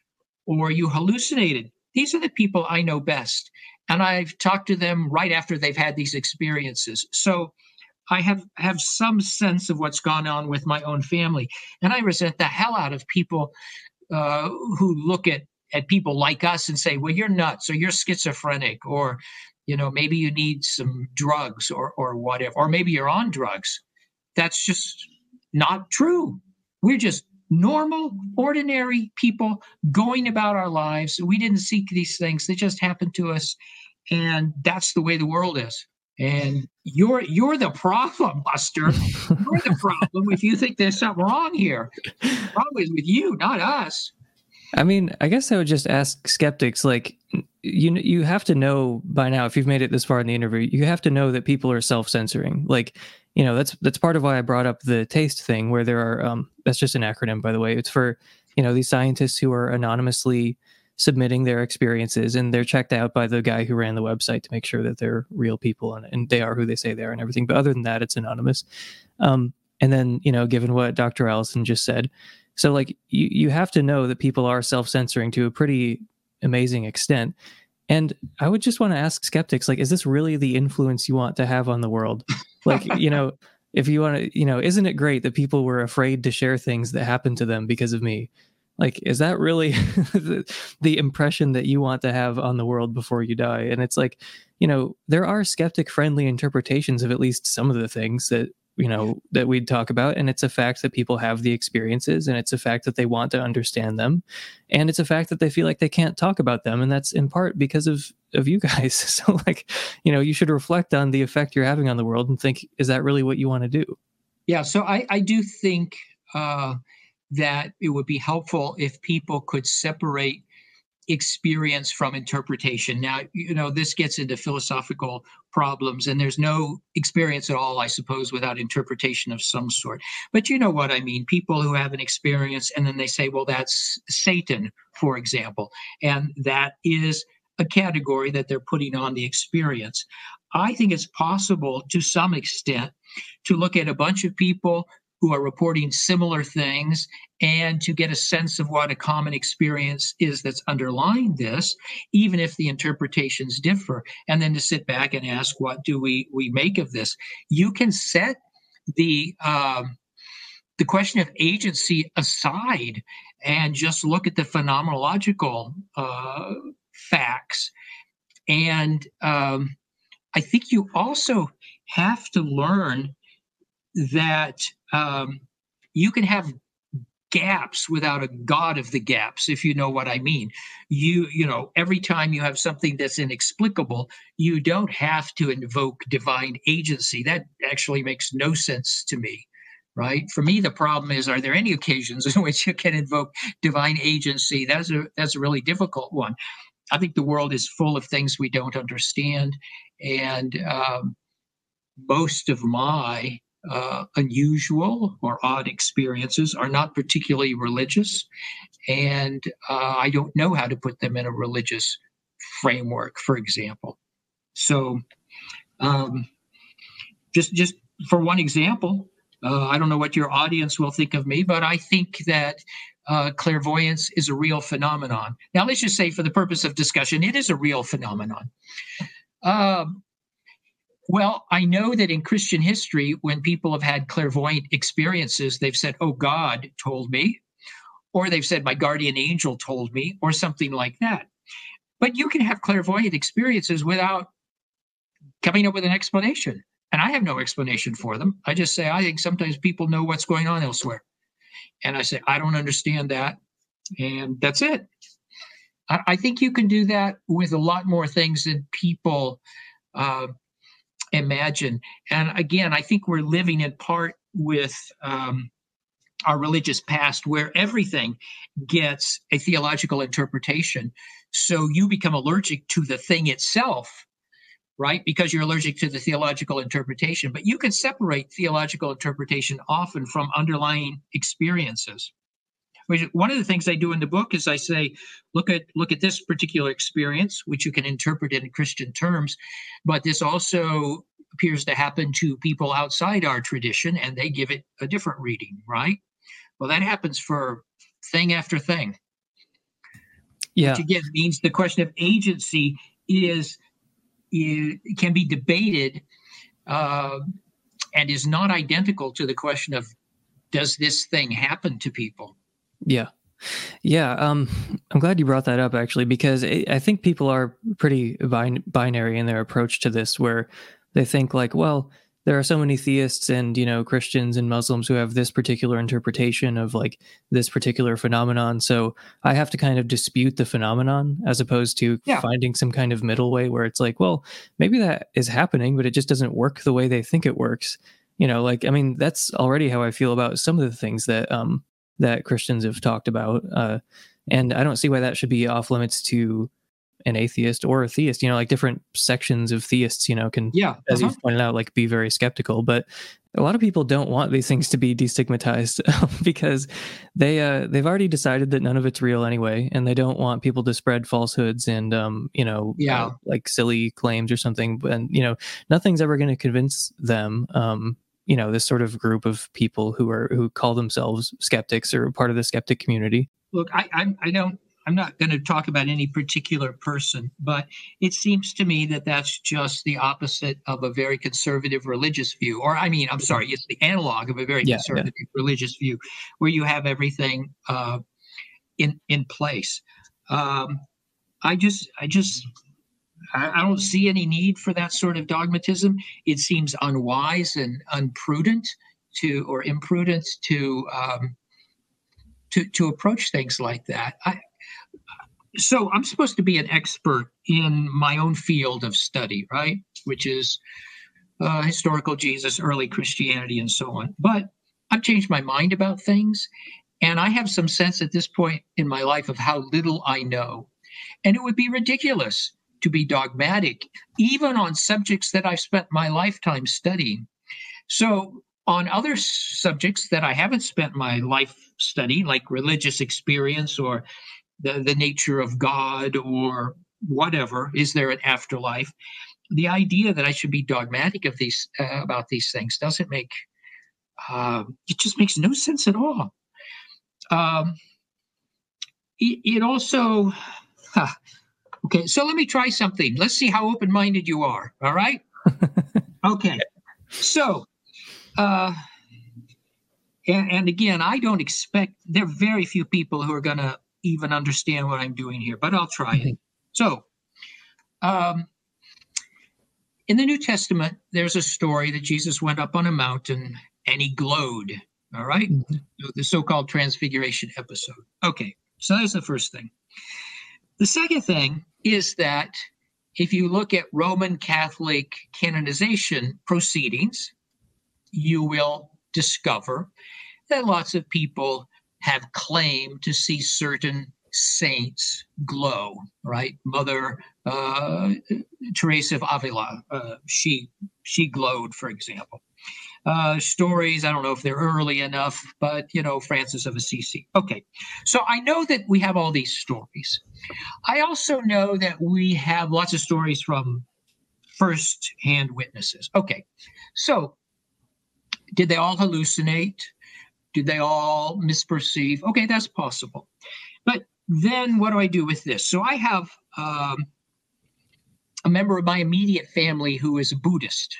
[SPEAKER 2] or "You hallucinated." These are the people I know best. And I've talked to them right after they've had these experiences. So I have, have some sense of what's gone on with my own family. And I resent the hell out of people uh, who look at, at people like us and say, "Well, you're nuts," or "You're schizophrenic," or, you know, maybe you need some drugs, or, or whatever, or maybe you're on drugs. That's just not true. We're just normal, ordinary people going about our lives. We didn't seek these things. They just happened to us. And that's the way the world is. And you're you're the problem, Buster. You're the problem if you think there's something wrong here. The problem is with you, not us.
[SPEAKER 1] I mean, I guess I would just ask skeptics, like, you you have to know by now, if you've made it this far in the interview, you have to know that people are self-censoring. Like, you know, that's that's part of why I brought up the TASTE thing, where there are, um, that's just an acronym, by the way. It's for, you know, these scientists who are anonymously submitting their experiences, and they're checked out by the guy who ran the website to make sure that they're real people and, and they are who they say they are and everything. But other than that, it's anonymous. Um, and then, you know, given what Doctor Allison just said, so like you, you have to know that people are self-censoring to a pretty amazing extent. And I would just want to ask skeptics, like, is this really the influence you want to have on the world? Like, you know, if you want to, you know, isn't it great that people were afraid to share things that happened to them because of me? Like, is that really the, the impression that you want to have on the world before you die? And it's like, you know, there are skeptic-friendly interpretations of at least some of the things that, you know, that we'd talk about. And it's a fact that people have the experiences, and it's a fact that they want to understand them. And it's a fact that they feel like they can't talk about them. And that's in part because of, of you guys. So like, you know, you should reflect on the effect you're having on the world and think, is that really what you want to do?
[SPEAKER 2] Yeah. So I, I do think, uh, that it would be helpful if people could separate experience from interpretation. Now, you know, this gets into philosophical problems, and there's no experience at all, I suppose, without interpretation of some sort. But you know what I mean? People who have an experience and then they say, well, that's Satan, for example, and that is a category that they're putting on the experience. I think it's possible to some extent to look at a bunch of people who are reporting similar things and to get a sense of what a common experience is that's underlying this, even if the interpretations differ, and then to sit back and ask, what do we, we make of this? You can set the, um, the question of agency aside and just look at the phenomenological uh, facts. And um, I think you also have to learn that um, you can have gaps without a god of the gaps, if you know what I mean. You, you know, every time you have something that's inexplicable, you don't have to invoke divine agency. That actually makes no sense to me, right? For me, the problem is, are there any occasions in which you can invoke divine agency? That's a, that's a really difficult one. I think the world is full of things we don't understand. And um, most of my Uh, unusual or odd experiences are not particularly religious, and uh, I don't know how to put them in a religious framework, for example. So, um, just just for one example, uh, I don't know what your audience will think of me, but I think that uh, clairvoyance is a real phenomenon. Now, let's just say, for the purpose of discussion, it is a real phenomenon. Um, Well, I know that in Christian history, when people have had clairvoyant experiences, they've said, "Oh, God told me," or they've said, "My guardian angel told me," or something like that. But you can have clairvoyant experiences without coming up with an explanation. And I have no explanation for them. I just say, I think sometimes people know what's going on elsewhere. And I say, I don't understand that. And that's it. I, I think you can do that with a lot more things than people uh, imagine. And again, I think we're living in part with um, our religious past where everything gets a theological interpretation. So you become allergic to the thing itself, right? Because you're allergic to the theological interpretation. But you can separate theological interpretation often from underlying experiences. One of the things I do in the book is I say, look at look at this particular experience, which you can interpret in Christian terms, but this also appears to happen to people outside our tradition, and they give it a different reading, right? Well, that happens for thing after thing.
[SPEAKER 1] Yeah.
[SPEAKER 2] Which again means the question of agency is, is can be debated uh, and is not identical to the question of, does this thing happen to people?
[SPEAKER 1] Yeah. Yeah. Um, I'm glad you brought that up, actually, because I think people are pretty bin- binary in their approach to this, where they think like, well, there are so many theists and, you know, Christians and Muslims who have this particular interpretation of like this particular phenomenon. So I have to kind of dispute the phenomenon, as opposed to
[SPEAKER 2] yeah.
[SPEAKER 1] finding some kind of middle way where it's like, well, maybe that is happening, but it just doesn't work the way they think it works. You know, like, I mean, that's already how I feel about some of the things that, um, that Christians have talked about. Uh, and I don't see why that should be off limits to an atheist or a theist. You know, like different sections of theists, you know, can,
[SPEAKER 2] yeah,
[SPEAKER 1] as
[SPEAKER 2] uh-huh.
[SPEAKER 1] you've pointed out, like be very skeptical. But a lot of people don't want these things to be destigmatized because they, uh, they've already decided that none of it's real anyway. And they don't want people to spread falsehoods and, um, you know,
[SPEAKER 2] yeah.
[SPEAKER 1] uh, like silly claims or something. And, you know, nothing's ever going to convince them, um, you know, this sort of group of people who are who call themselves skeptics or part of the skeptic community.
[SPEAKER 2] Look, I, I, I don't. I'm not going to talk about any particular person, but it seems to me that that's just the opposite of a very conservative religious view. Or, I mean, I'm sorry, it's the analog of a very
[SPEAKER 1] Yeah,
[SPEAKER 2] conservative
[SPEAKER 1] yeah.
[SPEAKER 2] religious view, where you have everything uh, in in place. Um, I just, I just. I don't see any need for that sort of dogmatism. It seems unwise and unprudent to, or imprudent to, um, to to approach things like that. I, so I'm supposed to be an expert in my own field of study, right? Which is uh, historical Jesus, early Christianity, and so on. But I've changed my mind about things, and I have some sense at this point in my life of how little I know, and it would be ridiculous to be dogmatic, even on subjects that I've spent my lifetime studying. So on other subjects that I haven't spent my life studying, like religious experience or the, the nature of God or whatever, is there an afterlife? The idea that I should be dogmatic of these uh, about these things doesn't make, uh, it just makes no sense at all. Um, it, it also, huh, okay, so let me try something. Let's see how open-minded you are, all right? Okay, so, uh, and, and again, I don't expect, there are very few people who are going to even understand what I'm doing here, but I'll try it. So, um, in the New Testament, there's a story that Jesus went up on a mountain and he glowed, all right? Mm-hmm. The so-called transfiguration episode. Okay, so that's the first thing. The second thing is that if you look at Roman Catholic canonization proceedings, you will discover that lots of people have claimed to see certain saints glow, right? Mother uh, Teresa of Avila, uh, she she glowed, for example. Uh, stories, I don't know if they're early enough, but, you know, Francis of Assisi. Okay, so I know that we have all these stories. I also know that we have lots of stories from first-hand witnesses. Okay, so did they all hallucinate? Did they all misperceive? Okay, that's possible. But then what do I do with this? So I have um, a member of my immediate family who is a Buddhist.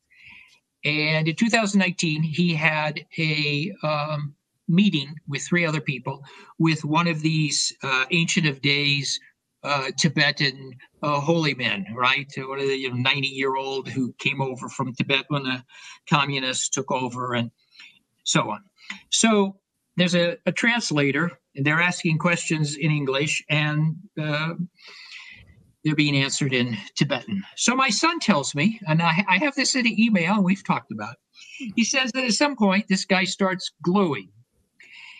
[SPEAKER 2] And in two thousand nineteen, he had a um, meeting with three other people with one of these uh, Ancient of Days uh, Tibetan uh, holy men, right? One of the you know, ninety-year-old who came over from Tibet when the communists took over and so on. So there's a, a translator, and they're asking questions in English, and uh, they're being answered in Tibetan. So my son tells me, and I, I have this in an email, and we've talked about it. He says that at some point, this guy starts glowing.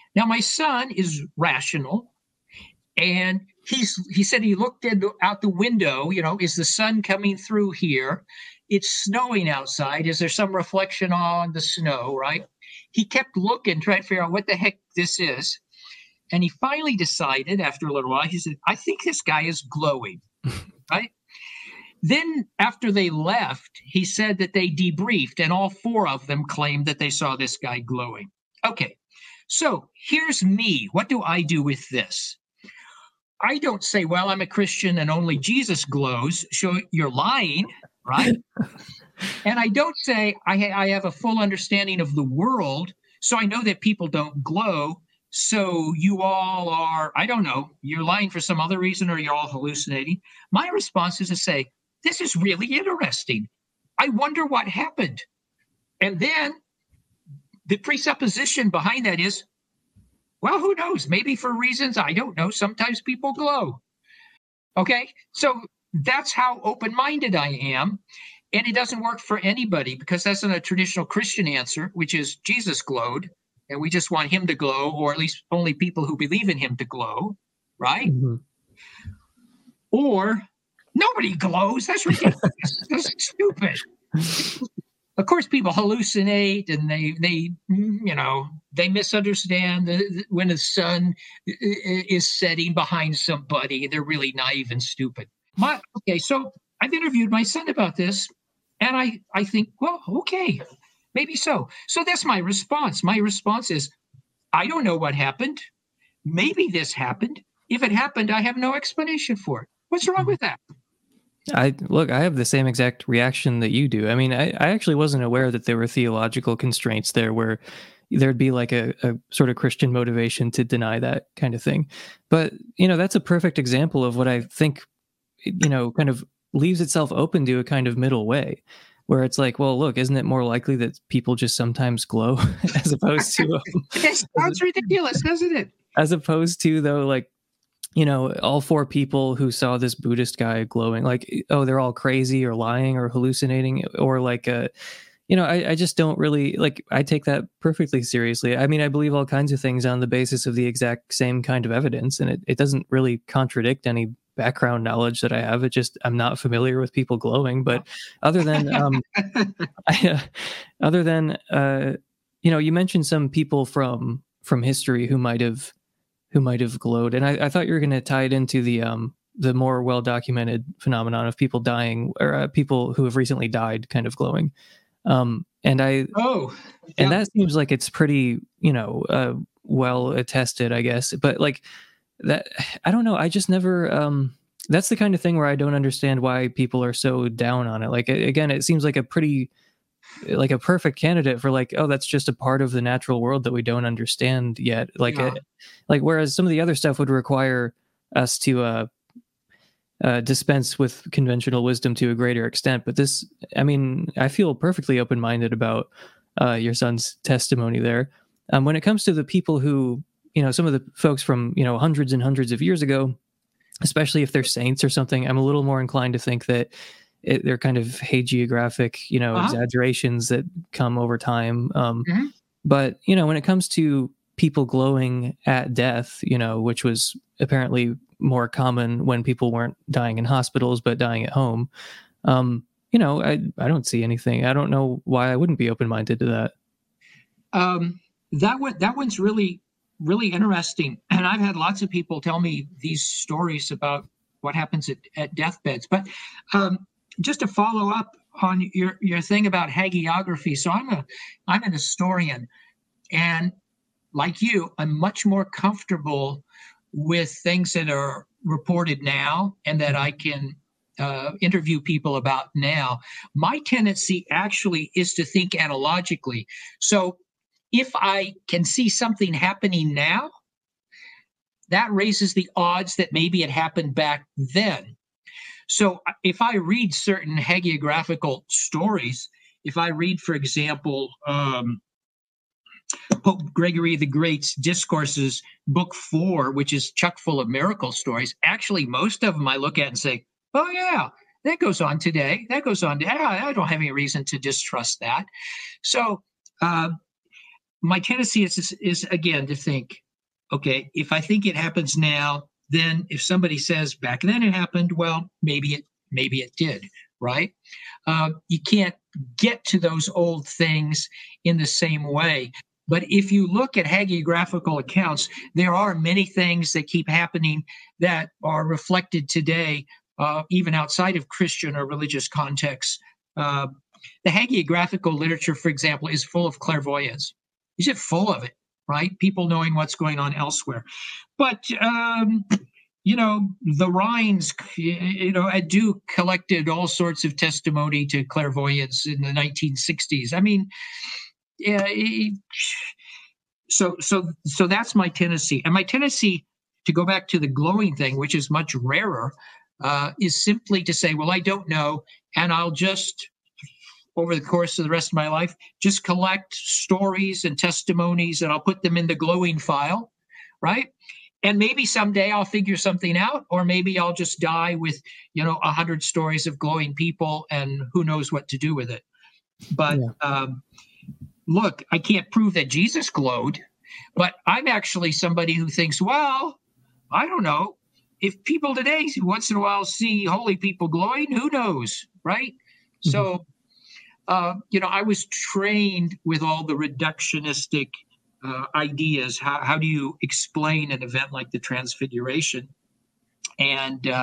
[SPEAKER 2] Now, my son is rational, and he's he said he looked in the, out the window. You know, is the sun coming through here? It's snowing outside. Is there some reflection on the snow? Right? He kept looking, trying to figure out what the heck this is. And he finally decided after a little while, he said, I think this guy is glowing, right? Then after they left, he said that they debriefed and all four of them claimed that they saw this guy glowing. Okay, so here's me. What do I do with this? I don't say, well, I'm a Christian and only Jesus glows. So you're lying, right? And I don't say I, ha- I have a full understanding of the world, so I know that people don't glow. So you all are, I don't know, you're lying for some other reason or you're all hallucinating. My response is to say, this is really interesting. I wonder what happened. And then the presupposition behind that is, well, who knows? Maybe for reasons I don't know. Sometimes people glow. Okay, so that's how open-minded I am. And it doesn't work for anybody because that's not a traditional Christian answer, which is Jesus glowed. And we just want him to glow, or at least only people who believe in him to glow, right? Mm-hmm. Or nobody glows. That's ridiculous. That's stupid. Of course, people hallucinate and they, they, you know, they misunderstand the, when the sun is setting behind somebody. They're really naive and stupid. My, okay, so I've interviewed my son about this, and I, I think, well, okay. Maybe so. So that's my response. My response is, I don't know what happened. Maybe this happened. If it happened, I have no explanation for it. What's wrong with that?
[SPEAKER 1] I look, I have the same exact reaction that you do. I mean, I, I actually wasn't aware that there were theological constraints there where there'd be like a, a sort of Christian motivation to deny that kind of thing. But, you know, that's a perfect example of what I think, you know, kind of leaves itself open to a kind of middle way. Where it's like, well, look, isn't it more likely that people just sometimes glow as opposed to... Um,
[SPEAKER 2] that sounds ridiculous, doesn't it?
[SPEAKER 1] As opposed to, though, like, you know, all four people who saw this Buddhist guy glowing, like, oh, they're all crazy or lying or hallucinating, or like, uh, you know, I, I just don't really, like, I take that perfectly seriously. I mean, I believe all kinds of things on the basis of the exact same kind of evidence, and it, it doesn't really contradict any background knowledge that I have. It just, I'm not familiar with people glowing, but other than, um, I, uh, other than, uh, you know, you mentioned some people from, from history who might have, who might have glowed. And I, I thought you were going to tie it into the, um, the more well-documented phenomenon of people dying, or uh, people who have recently died kind of glowing. Um, and I,
[SPEAKER 2] oh, yeah.
[SPEAKER 1] and that seems like it's pretty, you know, uh, well attested, I guess, but like, that, I don't know. I just never, um, that's the kind of thing where I don't understand why people are so down on it. Like, again, it seems like a pretty, like a perfect candidate for like, oh, that's just a part of the natural world that we don't understand yet. Like, yeah. a, like, whereas some of the other stuff would require us to, uh, uh, dispense with conventional wisdom to a greater extent. But this, I mean, I feel perfectly open-minded about, uh, your son's testimony there. Um, when it comes to the people who, you know, some of the folks from, you know, hundreds and hundreds of years ago, especially if they're saints or something, I'm a little more inclined to think that it, they're kind of hagiographic, you know, uh-huh. exaggerations that come over time. Um, mm-hmm. But, you know, when it comes to people glowing at death, you know, which was apparently more common when people weren't dying in hospitals, but dying at home, um, you know, I, I don't see anything. I don't know why I wouldn't be open-minded to that.
[SPEAKER 2] Um, that one, that one's really... really interesting. And I've had lots of people tell me these stories about what happens at, at deathbeds. But um, just to follow up on your, your thing about hagiography. So I'm a, I'm an historian, and like you, I'm much more comfortable with things that are reported now and that I can uh, interview people about now. My tendency actually is to think analogically. So if I can see something happening now, that raises the odds that maybe it happened back then. So if I read certain hagiographical stories, if I read, for example, um, Pope Gregory the Great's Discourses, book four, which is chock full of miracle stories, actually most of them I look at and say, oh yeah, that goes on today. That goes on. I don't have any reason to distrust that. So, uh, my tendency is, is is again to think, okay, if I think it happens now, then if somebody says back then it happened, well, maybe it maybe it did, right? Uh, you can't get to those old things in the same way. But if you look at hagiographical accounts, there are many things that keep happening that are reflected today, uh, even outside of Christian or religious contexts. Uh, the hagiographical literature, for example, is full of clairvoyance. Is it full of it, right? People knowing what's going on elsewhere. But um, you know, the Rhines, you know, at Duke collected all sorts of testimony to clairvoyance in the nineteen sixties. I mean, yeah. It, so, so, so that's my tendency, and my tendency to go back to the glowing thing, which is much rarer, uh, is simply to say, well, I don't know, and I'll just, over the course of the rest of my life, just collect stories and testimonies, and I'll put them in the glowing file, right? And maybe someday I'll figure something out, or maybe I'll just die with, you know, a hundred stories of glowing people, and who knows what to do with it. But yeah. um, look, I can't prove that Jesus glowed, but I'm actually somebody who thinks, well, I don't know. If people today once in a while see holy people glowing, who knows, right? Mm-hmm. So, uh, you know, I was trained with all the reductionistic Uh, ideas. How, how do you explain an event like the Transfiguration? And uh,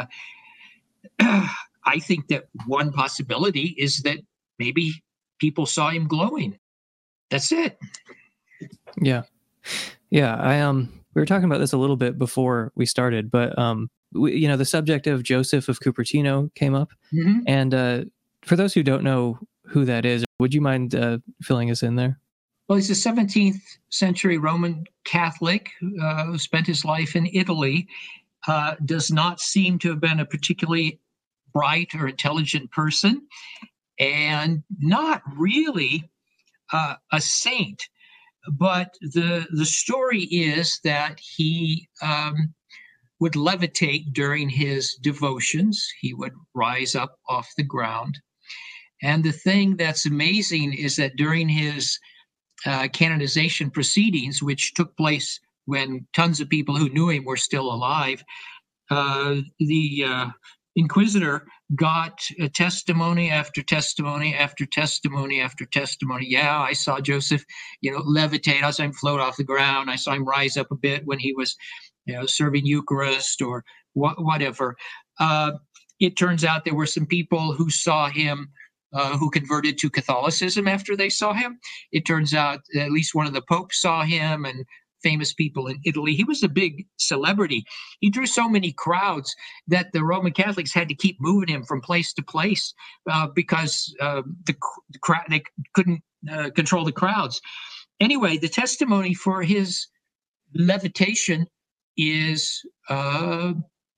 [SPEAKER 2] I think that one possibility is that maybe people saw him glowing. That's it.
[SPEAKER 1] Yeah. Yeah. I, um, we were talking about this a little bit before we started, but, um, we, you know, the subject of Joseph of Cupertino came up. Mm-hmm. And uh, for those who don't know who that is, would you mind uh, filling us in there?
[SPEAKER 2] Well, he's a seventeenth century Roman Catholic uh, who spent his life in Italy, uh, does not seem to have been a particularly bright or intelligent person, and not really uh, a saint. But the, the story is that he um, would levitate during his devotions. He would rise up off the ground. And the thing that's amazing is that during his Uh, canonization proceedings, which took place when tons of people who knew him were still alive, uh, the uh, inquisitor got a testimony after testimony after testimony after testimony. Yeah, I saw Joseph, you know, levitate. I saw him float off the ground. I saw him rise up a bit when he was, you know, serving Eucharist or wh- whatever. Uh, it turns out there were some people who saw him Uh, who converted to Catholicism after they saw him. It turns out at least one of the popes saw him, and famous people in Italy. He was a big celebrity. He drew so many crowds that the Roman Catholics had to keep moving him from place to place uh, because uh, the, the crowd they couldn't uh, control the crowds. Anyway, the testimony for his levitation is uh,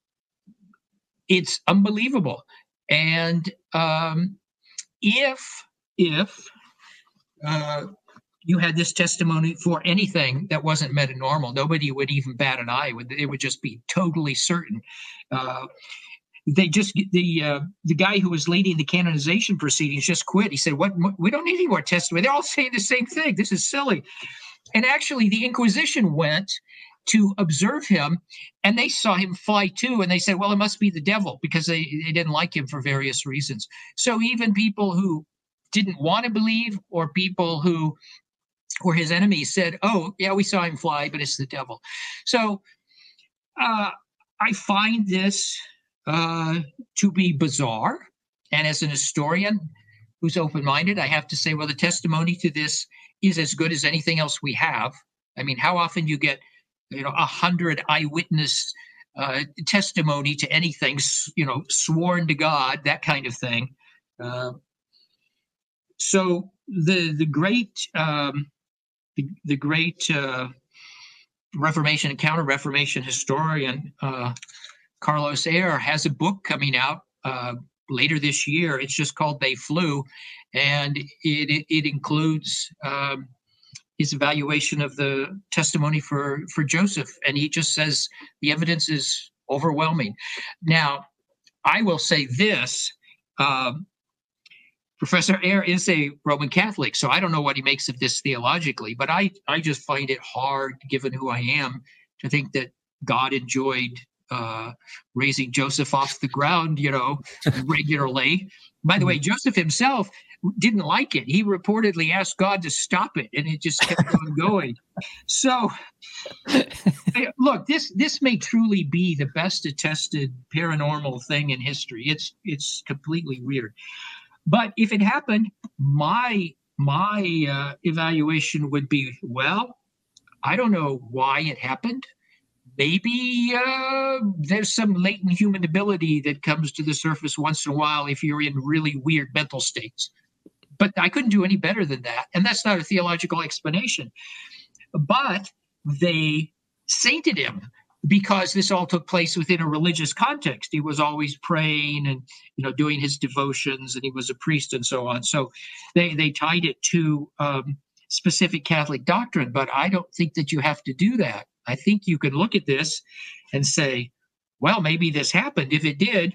[SPEAKER 2] it's unbelievable, and um, If if uh, you had this testimony for anything that wasn't metanormal, nobody would even bat an eye. It would, it would just be totally certain. Uh, they just the uh, the guy who was leading the canonization proceedings just quit. He said, "What? We don't need any more testimony. They're all saying the same thing. This is silly." And actually, the Inquisition went to observe him, and they saw him fly too, and they said, well, it must be the devil, because they, they didn't like him for various reasons. So even people who didn't want to believe, or people who were his enemies, said, oh, yeah, we saw him fly, but it's the devil. So uh, I find this uh, to be bizarre. And as an historian who's open-minded, I have to say, well, the testimony to this is as good as anything else we have. I mean, how often you get you know, a hundred eyewitness uh, testimony to anything, you know, sworn to God, that kind of thing. Uh, so the the great um, the, the great uh, Reformation and Counter-Reformation historian uh, Carlos Eire has a book coming out uh, later this year. It's just called They Flew, and it it, it includes Um, his evaluation of the testimony for, for Joseph. And he just says the evidence is overwhelming. Now, I will say this, um, Professor Eyre is a Roman Catholic, so I don't know what he makes of this theologically, but I, I just find it hard, given who I am, to think that God enjoyed uh, raising Joseph off the ground, you know, regularly. By the way, Joseph himself didn't like it. He reportedly asked God to stop it, and it just kept on going. So, look, this this may truly be the best attested paranormal thing in history. It's it's completely weird. But if it happened, my my uh, evaluation would be, well, I don't know why it happened. Maybe uh, there's some latent human ability that comes to the surface once in a while if you're in really weird mental states. But I couldn't do any better than that. And that's not a theological explanation. But they sainted him because this all took place within a religious context. He was always praying and, you know, doing his devotions, and he was a priest and so on. So they, they tied it to um, specific Catholic doctrine. But I don't think that you have to do that. I think you could look at this and say, well, maybe this happened. If it did,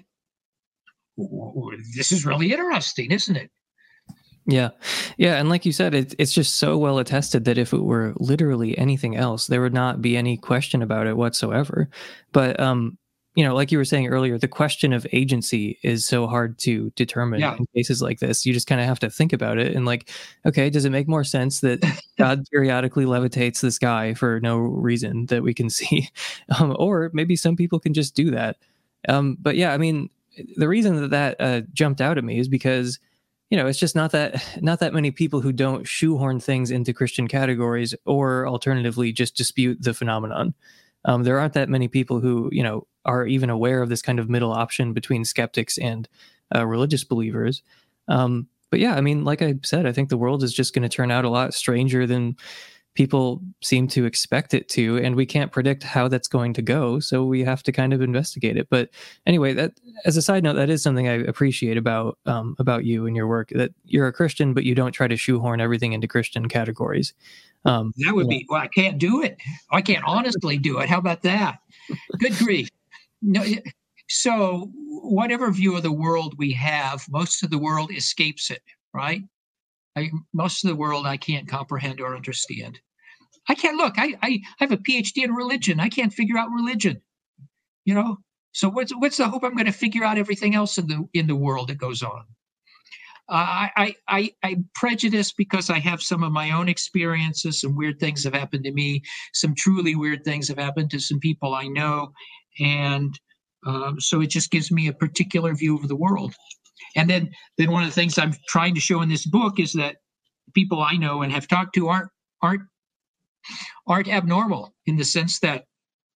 [SPEAKER 2] this is really interesting, isn't it?
[SPEAKER 1] Yeah. Yeah. And like you said, it, it's just so well attested that if it were literally anything else, there would not be any question about it whatsoever. But, um, you know, like you were saying earlier, the question of agency is so hard to determine
[SPEAKER 2] Yeah.
[SPEAKER 1] in cases like this. You just kind of have to think about it and like, okay, does it make more sense that God periodically levitates the sky for no reason that we can see? Um, or maybe some people can just do that. Um, but yeah, I mean, the reason that that uh, jumped out at me is because, you know, it's just not that not that many people who don't shoehorn things into Christian categories or alternatively just dispute the phenomenon. Um, there aren't that many people who, you know, are even aware of this kind of middle option between skeptics and uh, religious believers. Um, but yeah, I mean, like I said, I think the world is just going to turn out a lot stranger than people seem to expect it to, and we can't predict how that's going to go, so we have to kind of investigate it. But anyway, that as a side note, that is something I appreciate about um, about you and your work, that you're a Christian, but you don't try to shoehorn everything into Christian categories. Um,
[SPEAKER 2] that would be, well, I can't do it. I can't honestly do it. How about that? Good grief. No, so whatever view of the world we have, most of the world escapes it, right? I, most of the world I can't comprehend or understand. I can't look. I, I have a P H D in religion. I can't figure out religion. You know. So what's what's the hope I'm going to figure out everything else in the in the world that goes on? Uh, I I I'm prejudiced because I have some of my own experiences. Some weird things have happened to me. Some truly weird things have happened to some people I know, and um, so it just gives me a particular view of the world. And then, then one of the things I'm trying to show in this book is that people I know and have talked to aren't aren't aren't abnormal, in the sense that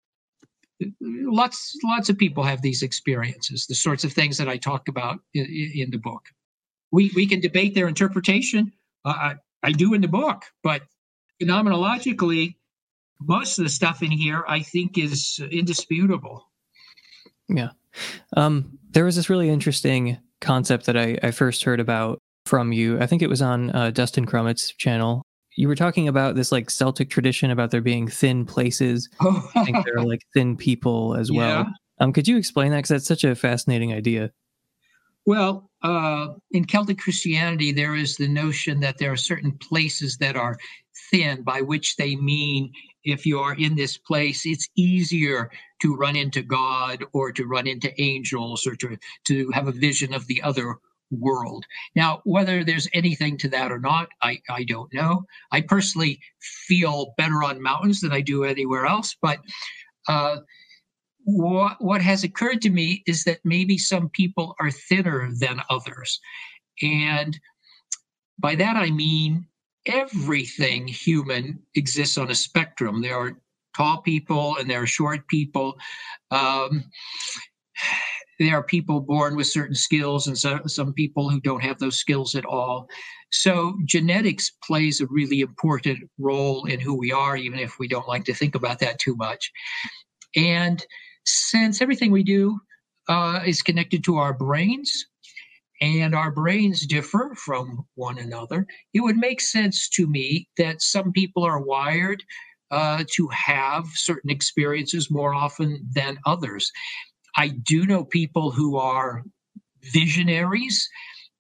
[SPEAKER 2] lots lots of people have these experiences, the sorts of things that I talk about in, in the book. We we can debate their interpretation. Uh, I, I do in the book, but phenomenologically, most of the stuff in here I think is indisputable.
[SPEAKER 1] Yeah. Um, there was this really interesting concept that I, I first heard about from you. I think it was on uh, Dustin Crumit's channel. You were talking about this like Celtic tradition about there being thin places.
[SPEAKER 2] Oh.
[SPEAKER 1] I think there are like thin people as
[SPEAKER 2] Yeah.
[SPEAKER 1] well. Um, could you explain that? Because that's such a fascinating idea.
[SPEAKER 2] Well, uh, in Celtic Christianity, there is the notion that there are certain places that are thin, by which they mean if you are in this place, it's easier to run into God or to run into angels or to, to have a vision of the other world. Now, whether there's anything to that or not, I, I don't know. I personally feel better on mountains than I do anywhere else, but uh, what, what has occurred to me is that maybe some people are thinner than others. And by that I mean everything human exists on a spectrum. There are tall people and there are short people. Um, there are people born with certain skills and so, some people who don't have those skills at all. So genetics plays a really important role in who we are, even if we don't like to think about that too much. And since everything we do uh, is connected to our brains, and our brains differ from one another, it would make sense to me that some people are wired uh, to have certain experiences more often than others. I do know people who are visionaries,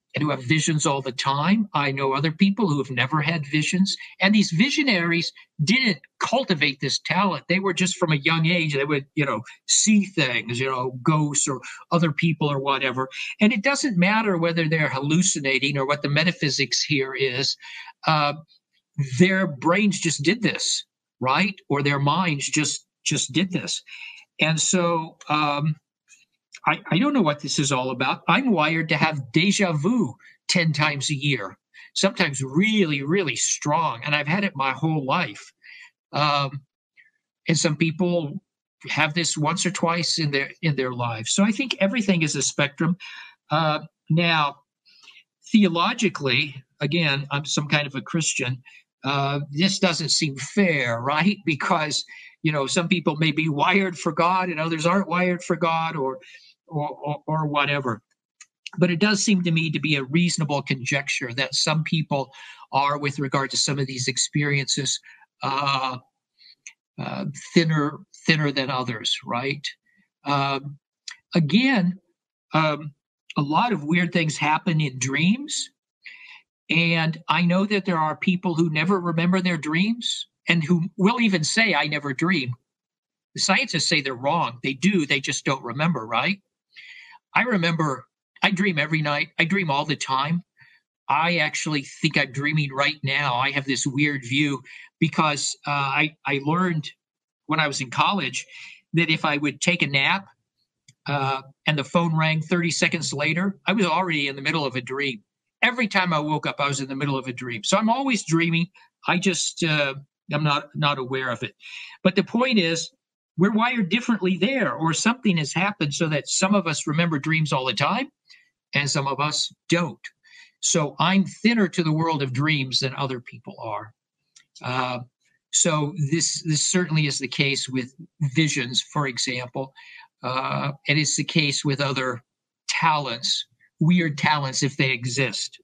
[SPEAKER 2] and who have visions all the time. I know other people who have never had visions. And these visionaries didn't cultivate this talent. They were just from a young age, they would, you know, see things, you know, ghosts or other people or whatever. And it doesn't matter whether they're hallucinating or what the metaphysics here is. Uh, their brains just did this, right? Or their minds just just did this. And so um, I, I don't know what this is all about. I'm wired to have deja vu ten times a year, sometimes really, really strong. And I've had it my whole life. Um, and some people have this once or twice in their in their lives. So I think everything is a spectrum. Uh, now, theologically, again, I'm some kind of a Christian. Uh, this doesn't seem fair, right? Because, you know, some people may be wired for God and others aren't wired for God, or or, or, or whatever. But it does seem to me to be a reasonable conjecture that some people are, with regard to some of these experiences, uh, uh, thinner thinner than others, right? Um, again, um, a lot of weird things happen in dreams. And I know that there are people who never remember their dreams and who will even say, I never dream. The scientists say they're wrong. They do, they just don't remember, right? I remember, I dream every night. I dream all the time. I actually think I'm dreaming right now. I have this weird view because uh, I, I learned when I was in college that if I would take a nap uh, and the phone rang thirty seconds later, I was already in the middle of a dream. Every time I woke up, I was in the middle of a dream. So I'm always dreaming. I just, uh, I'm not, not aware of it. But the point is, we're wired differently there, or something has happened so that some of us remember dreams all the time and some of us don't. So I'm thinner to the world of dreams than other people are. Uh, so this, this certainly is the case with visions, for example. Uh, and it's the case with other talents, weird talents, if they exist.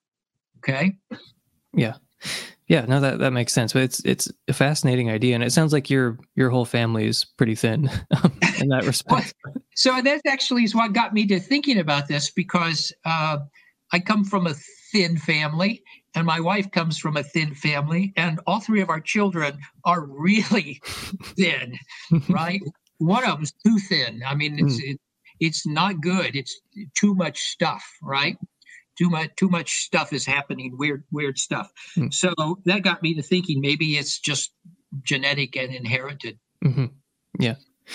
[SPEAKER 2] Okay.
[SPEAKER 1] Yeah. Yeah. No, that, that makes sense. But it's it's a fascinating idea. And it sounds like your your whole family is pretty thin in that respect.
[SPEAKER 2] Well, so that actually is what got me to thinking about this, because uh, I come from a thin family and my wife comes from a thin family, and all three of our children are really thin, right? One of them's too thin. I mean, it's, mm. it, it's not good. It's too much stuff, right? Too much, too much stuff is happening. Weird, weird stuff. Mm. So that got me to thinking maybe it's just genetic and inherited.
[SPEAKER 1] Mm-hmm. Yeah.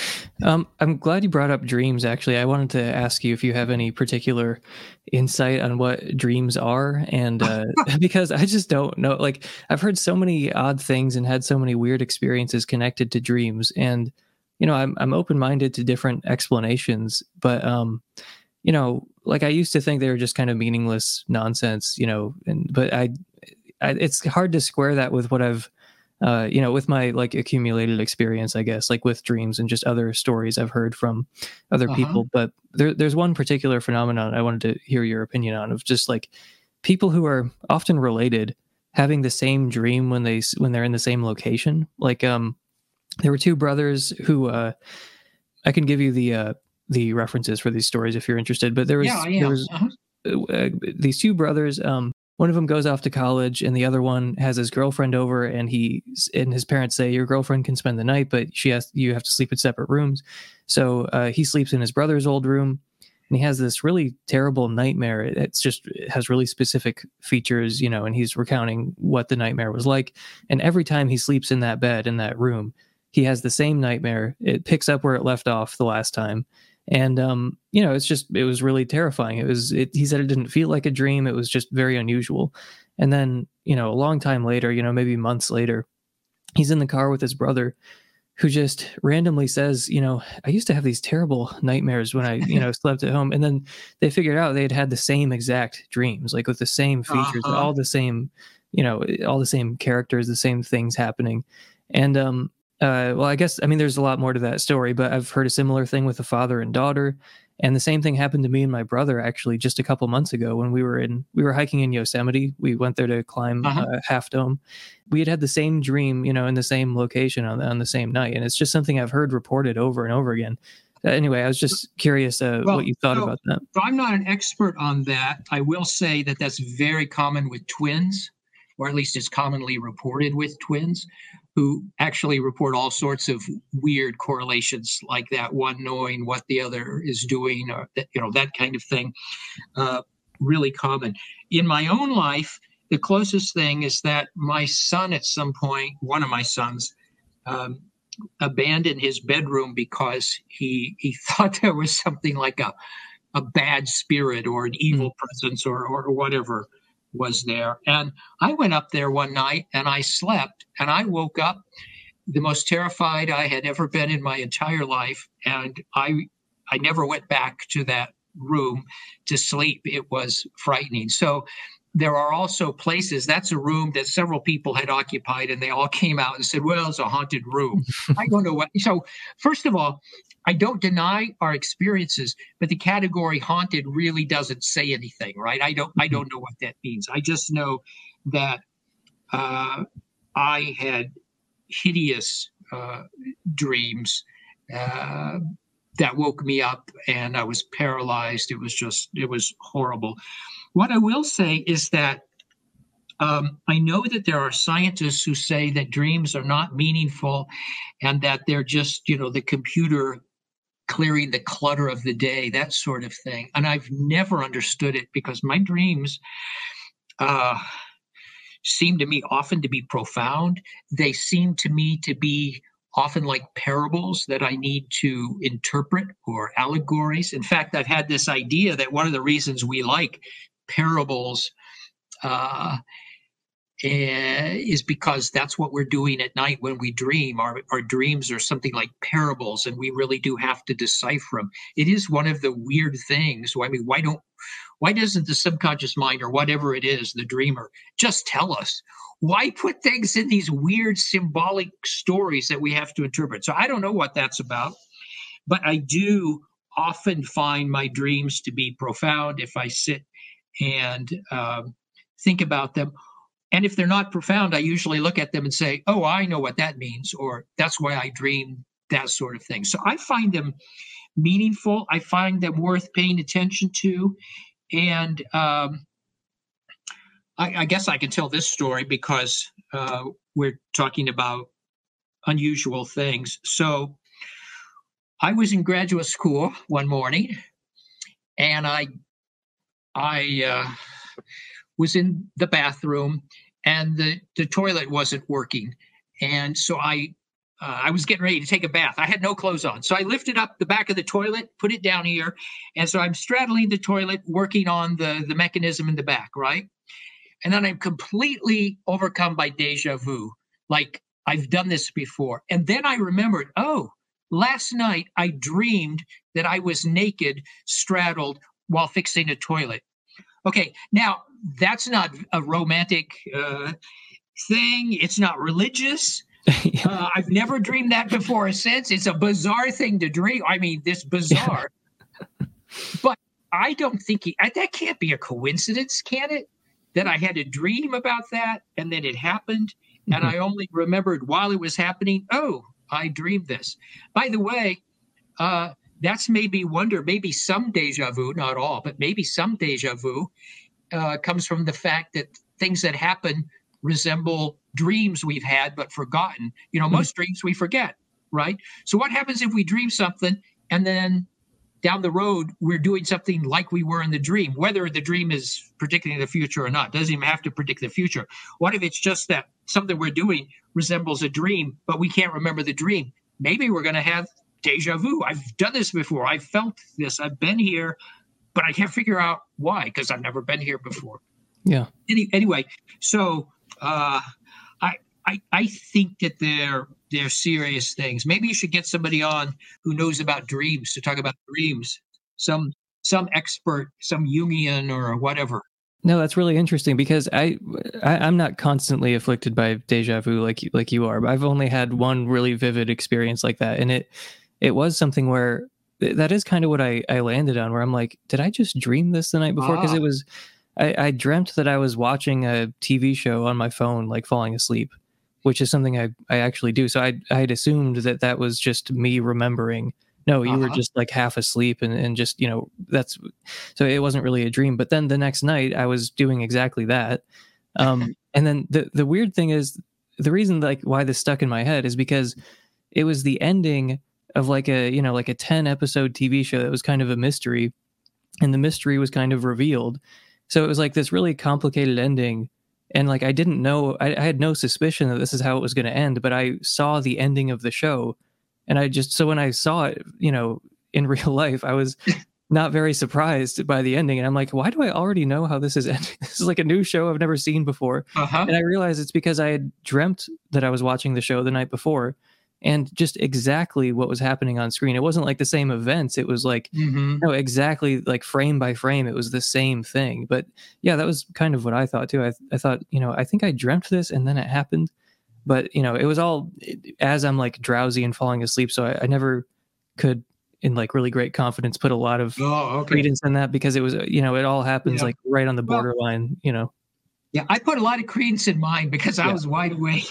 [SPEAKER 1] Um, I'm glad you brought up dreams. Actually, I wanted to ask you if you have any particular insight on what dreams are, and uh, because I just don't know. Like, I've heard so many odd things and had so many weird experiences connected to dreams, and you know, I'm I'm open-minded to different explanations, but um, you know, like I used to think they were just kind of meaningless nonsense, you know, and but I, I it's hard to square that with what I've, uh, you know, with my like accumulated experience, I guess, like with dreams and just other stories I've heard from other uh-huh. people. But there, there's one particular phenomenon I wanted to hear your opinion on, of just like people who are often related having the same dream when they when they're in the same location, like um. There were two brothers who uh, I can give you the uh, the references for these stories if you're interested. But there was
[SPEAKER 2] yeah, yeah.
[SPEAKER 1] there was uh-huh. uh, these two brothers. Um, one of them goes off to college, and the other one has his girlfriend over, and he and his parents say, "Your girlfriend can spend the night, but she has you have to sleep in separate rooms." So uh, he sleeps in his brother's old room, and he has this really terrible nightmare. It's just it has really specific features, you know, and he's recounting what the nightmare was like. And every time he sleeps in that bed in that room, he has the same nightmare. It picks up where it left off the last time. And, um, you know, it's just, it was really terrifying. It was, it, he said it didn't feel like a dream. It was just very unusual. And then, you know, a long time later, you know, maybe months later, he's in the car with his brother, who just randomly says, you know, I used to have these terrible nightmares when I, you know, slept at home. And then they figured out they'd had the same exact dreams, like with the same features, uh-huh. all the same, you know, all the same characters, the same things happening. And, um, Uh, well, I guess, I mean, there's a lot more to that story, but I've heard a similar thing with a father and daughter. And the same thing happened to me and my brother, actually, just a couple months ago when we were in, we were hiking in Yosemite. We went there to climb uh-huh. uh, Half Dome. We had had the same dream, you know, in the same location on, on the same night. And it's just something I've heard reported over and over again. Anyway, I was just curious uh,
[SPEAKER 2] Well,
[SPEAKER 1] what you thought
[SPEAKER 2] so,
[SPEAKER 1] about that.
[SPEAKER 2] so I'm not an expert on that. I will say that that's very common with twins, or at least it's commonly reported with twins, who actually report all sorts of weird correlations like that, one knowing what the other is doing, or that, you know, that kind of thing. Uh, really common. In my own life, the closest thing is that my son at some point, one of my sons, um, abandoned his bedroom because he he thought there was something like a a bad spirit or an evil mm. presence or, or whatever was there. And I went up there one night and I slept and I woke up the most terrified I had ever been in my entire life. And I I never went back to that room to sleep. It was frightening. So there are also places, that's a room that several people had occupied, and they all came out and said, well, it's a haunted room. I don't know what. So first of all, I don't deny our experiences, but the category haunted really doesn't say anything, right? I don't I don't know what that means. I just know that uh, I had hideous uh, dreams uh, that woke me up, and I was paralyzed. It was just, it was horrible. What I will say is that um, I know that there are scientists who say that dreams are not meaningful and that they're just, you know, the computer clearing the clutter of the day, that sort of thing. And I've never understood it because my dreams uh, seem to me often to be profound. They seem to me to be often like parables that I need to interpret, or allegories. In fact, I've had this idea that one of the reasons we like parables uh, is because that's what we're doing at night when we dream. Our, our dreams are something like parables, and we really do have to decipher them. It is one of the weird things. I mean, why don't, why doesn't the subconscious mind, or whatever it is, the dreamer, just tell us? Why put things in these weird symbolic stories that we have to interpret? So I don't know what that's about, but I do often find my dreams to be profound if I sit and um, think about them. And if they're not profound, I usually look at them and say, oh, I know what that means, or that's why I dream, that sort of thing. So I find them meaningful. I find them worth paying attention to. And um, I, I guess I can tell this story because uh, we're talking about unusual things. So I was in graduate school one morning, and I I uh, was in the bathroom, and the, the toilet wasn't working. And so I uh, I was getting ready to take a bath. I had no clothes on. So I lifted up the back of the toilet, put it down here. And so I'm straddling the toilet, working on the, the mechanism in the back, right? And then I'm completely overcome by deja vu. Like, I've done this before. And then I remembered, oh, last night I dreamed that I was naked, straddled while fixing a toilet. Okay, now that's not a romantic uh, thing. It's not religious. uh, I've never dreamed that before or since. It's a bizarre thing to dream. I mean, this bizarre. But I don't think he, I, that can't be a coincidence, can it? That I had a dream about that, and then it happened, and mm-hmm. I only remembered while it was happening, oh, I dreamed this. By the way, uh, that's maybe wonder, maybe some deja vu, not all, but maybe some deja vu uh, comes from the fact that things that happen resemble dreams we've had but forgotten. You know, mm-hmm. most dreams we forget, right? So what happens if we dream something and then down the road, we're doing something like we were in the dream, whether the dream is predicting the future or not? Doesn't even have to predict the future. What if it's just that something we're doing resembles a dream, but we can't remember the dream? Maybe we're going to have deja vu. I've done this before. I've felt this. I've been here, but I can't figure out why, because I've never been here before.
[SPEAKER 1] Yeah.
[SPEAKER 2] Any, anyway, so uh, I, I I think that they're they're serious things. Maybe you should get somebody on who knows about dreams to talk about dreams. Some some expert, some Jungian or whatever.
[SPEAKER 1] No, that's really interesting because I, I I'm not constantly afflicted by deja vu like you, like you are. But I've only had one really vivid experience like that, and it it was something where that is kind of what I I landed on. Where I'm like, did I just dream this the night before? Because ah. it was. I, I dreamt that I was watching a T V show on my phone, like falling asleep, which is something I, I actually do. So I I had assumed that that was just me remembering no, you were
[SPEAKER 2] Uh-huh.
[SPEAKER 1] just like half asleep and, and just, you know, that's so it wasn't really a dream. But then the next night I was doing exactly that. Um, and then the, the weird thing is the reason like why this stuck in my head is because it was the ending of like a, you know, like a ten episode T V show that was kind of a mystery, and the mystery was kind of revealed. So it was like this really complicated ending. And like I didn't know, I, I had no suspicion that this is how it was going to end, but I saw the ending of the show. And I just, so when I saw it, you know, in real life, I was not very surprised by the ending. And I'm like, why do I already know how this is ending? This is like a new show I've never seen before.
[SPEAKER 2] Uh-huh.
[SPEAKER 1] And I realized it's because I had dreamt that I was watching the show the night before and just exactly what was happening on screen. It wasn't like the same events. It was like,
[SPEAKER 2] Mm-hmm.
[SPEAKER 1] no, exactly like frame by frame. It was the same thing. But yeah, that was kind of what I thought too. I, I thought, you know, I think I dreamt this and then it happened. But, you know, it was all as I'm like drowsy and falling asleep. So I, I never could, in like really great confidence, put a lot of
[SPEAKER 2] Oh, okay.
[SPEAKER 1] credence in that because it was, you know, it all happens
[SPEAKER 2] Yeah.
[SPEAKER 1] like right on the
[SPEAKER 2] Well,
[SPEAKER 1] borderline, you know.
[SPEAKER 2] yeah, I put a lot of credence in mine because I
[SPEAKER 1] Yeah.
[SPEAKER 2] was wide awake.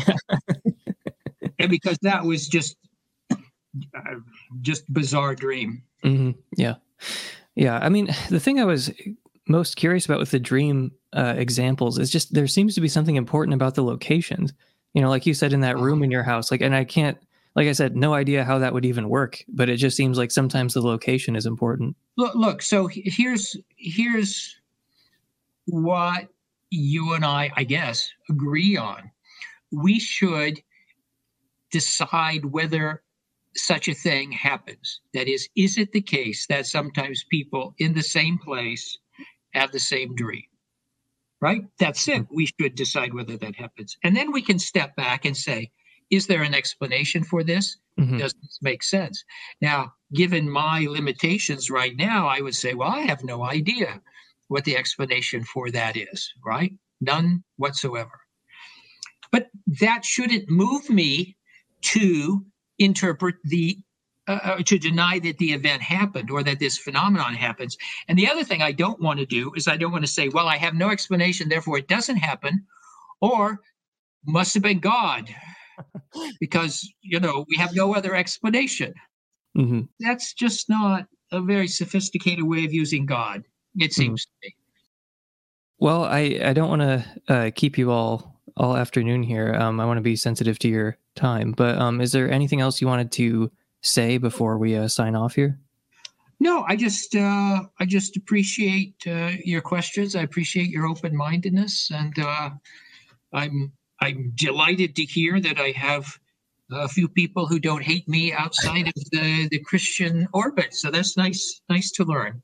[SPEAKER 2] And because that was just uh, just bizarre dream.
[SPEAKER 1] hmm Yeah. Yeah. I mean, the thing I was most curious about with the dream uh, examples is just there seems to be something important about the locations. You know, like you said in that room in your house, like, and I can't, like I said, no idea how that would even work, but it just seems like sometimes the location is important.
[SPEAKER 2] Look, look. So he- here's here's what you and I, I guess, agree on. We should decide whether such a thing happens. That is, is it the case that sometimes people in the same place have the same dream? Right? That's it. We should decide whether that happens. And then we can step back and say, is there an explanation for this?
[SPEAKER 1] hmm
[SPEAKER 2] Does this make sense? Now, given my limitations right now, I would say, well, I have no idea what the explanation for that is, right? None whatsoever. But that shouldn't move me to interpret the uh, to deny that the event happened or that this phenomenon happens. And the other thing I don't want to do is I don't want to say, well, I have no explanation, therefore it doesn't happen, or must have been God, because, you know, we have no other explanation.
[SPEAKER 1] hmm
[SPEAKER 2] That's just not a very sophisticated way of using God, it
[SPEAKER 1] hmm
[SPEAKER 2] seems to me.
[SPEAKER 1] Well, I, I don't want to uh, keep you all all afternoon here. Um, I want to be sensitive to your time, but um, is there anything else you wanted to say before we uh, sign off here?
[SPEAKER 2] No, I just uh, I just appreciate uh, your questions. I appreciate your open mindedness, and uh, I'm I'm delighted to hear that I have a few people who don't hate me outside of the, the Christian orbit. So that's nice nice to learn.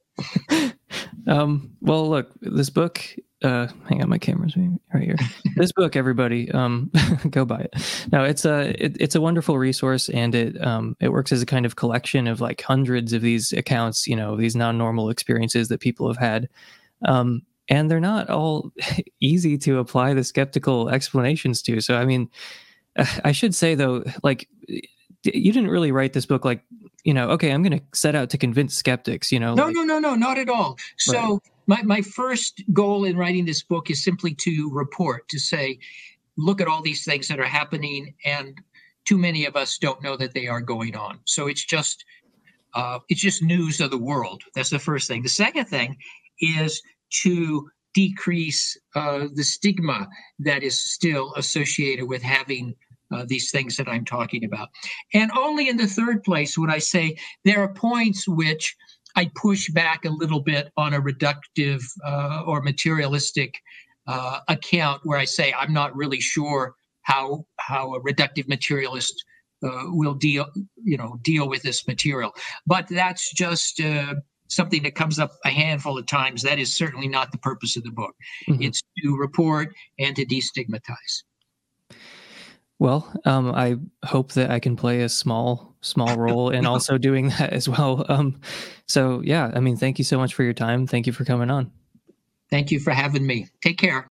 [SPEAKER 1] Um, well, look, this book, uh, hang on, my camera's right here. This book, everybody, um, go buy it. No, it's a, it, it's a wonderful resource, and it, um, it works as a kind of collection of like hundreds of these accounts, you know, these non-normal experiences that people have had. Um, and they're not all easy to apply the skeptical explanations to. So, I mean, I should say though, like, you didn't really write this book like, you know, okay, I'm going to set out to convince skeptics, you know,
[SPEAKER 2] No,
[SPEAKER 1] like,
[SPEAKER 2] no, no, no, not at all.
[SPEAKER 1] right.
[SPEAKER 2] So my, my first goal in writing this book is simply to report, to say, look at all these things that are happening, and too many of us don't know that they are going on. So it's just uh, it's just news of the world. That's the first thing. The second thing is to decrease uh, the stigma that is still associated with having uh, these things that I'm talking about. And only in the third place would I say there are points which I push back a little bit on a reductive uh, or materialistic uh, account, where I say I'm not really sure how how a reductive materialist uh, will deal, you know, deal with this material. But that's just uh, something that comes up a handful of times. That is certainly not the purpose of the book.
[SPEAKER 1] Mhm.
[SPEAKER 2] It's to report and to destigmatize.
[SPEAKER 1] Well, um, I hope that I can play a small, small role in also doing that as well. Um, so yeah, I mean, thank you so much for your time. Thank you for coming on.
[SPEAKER 2] Thank you for having me. Take care.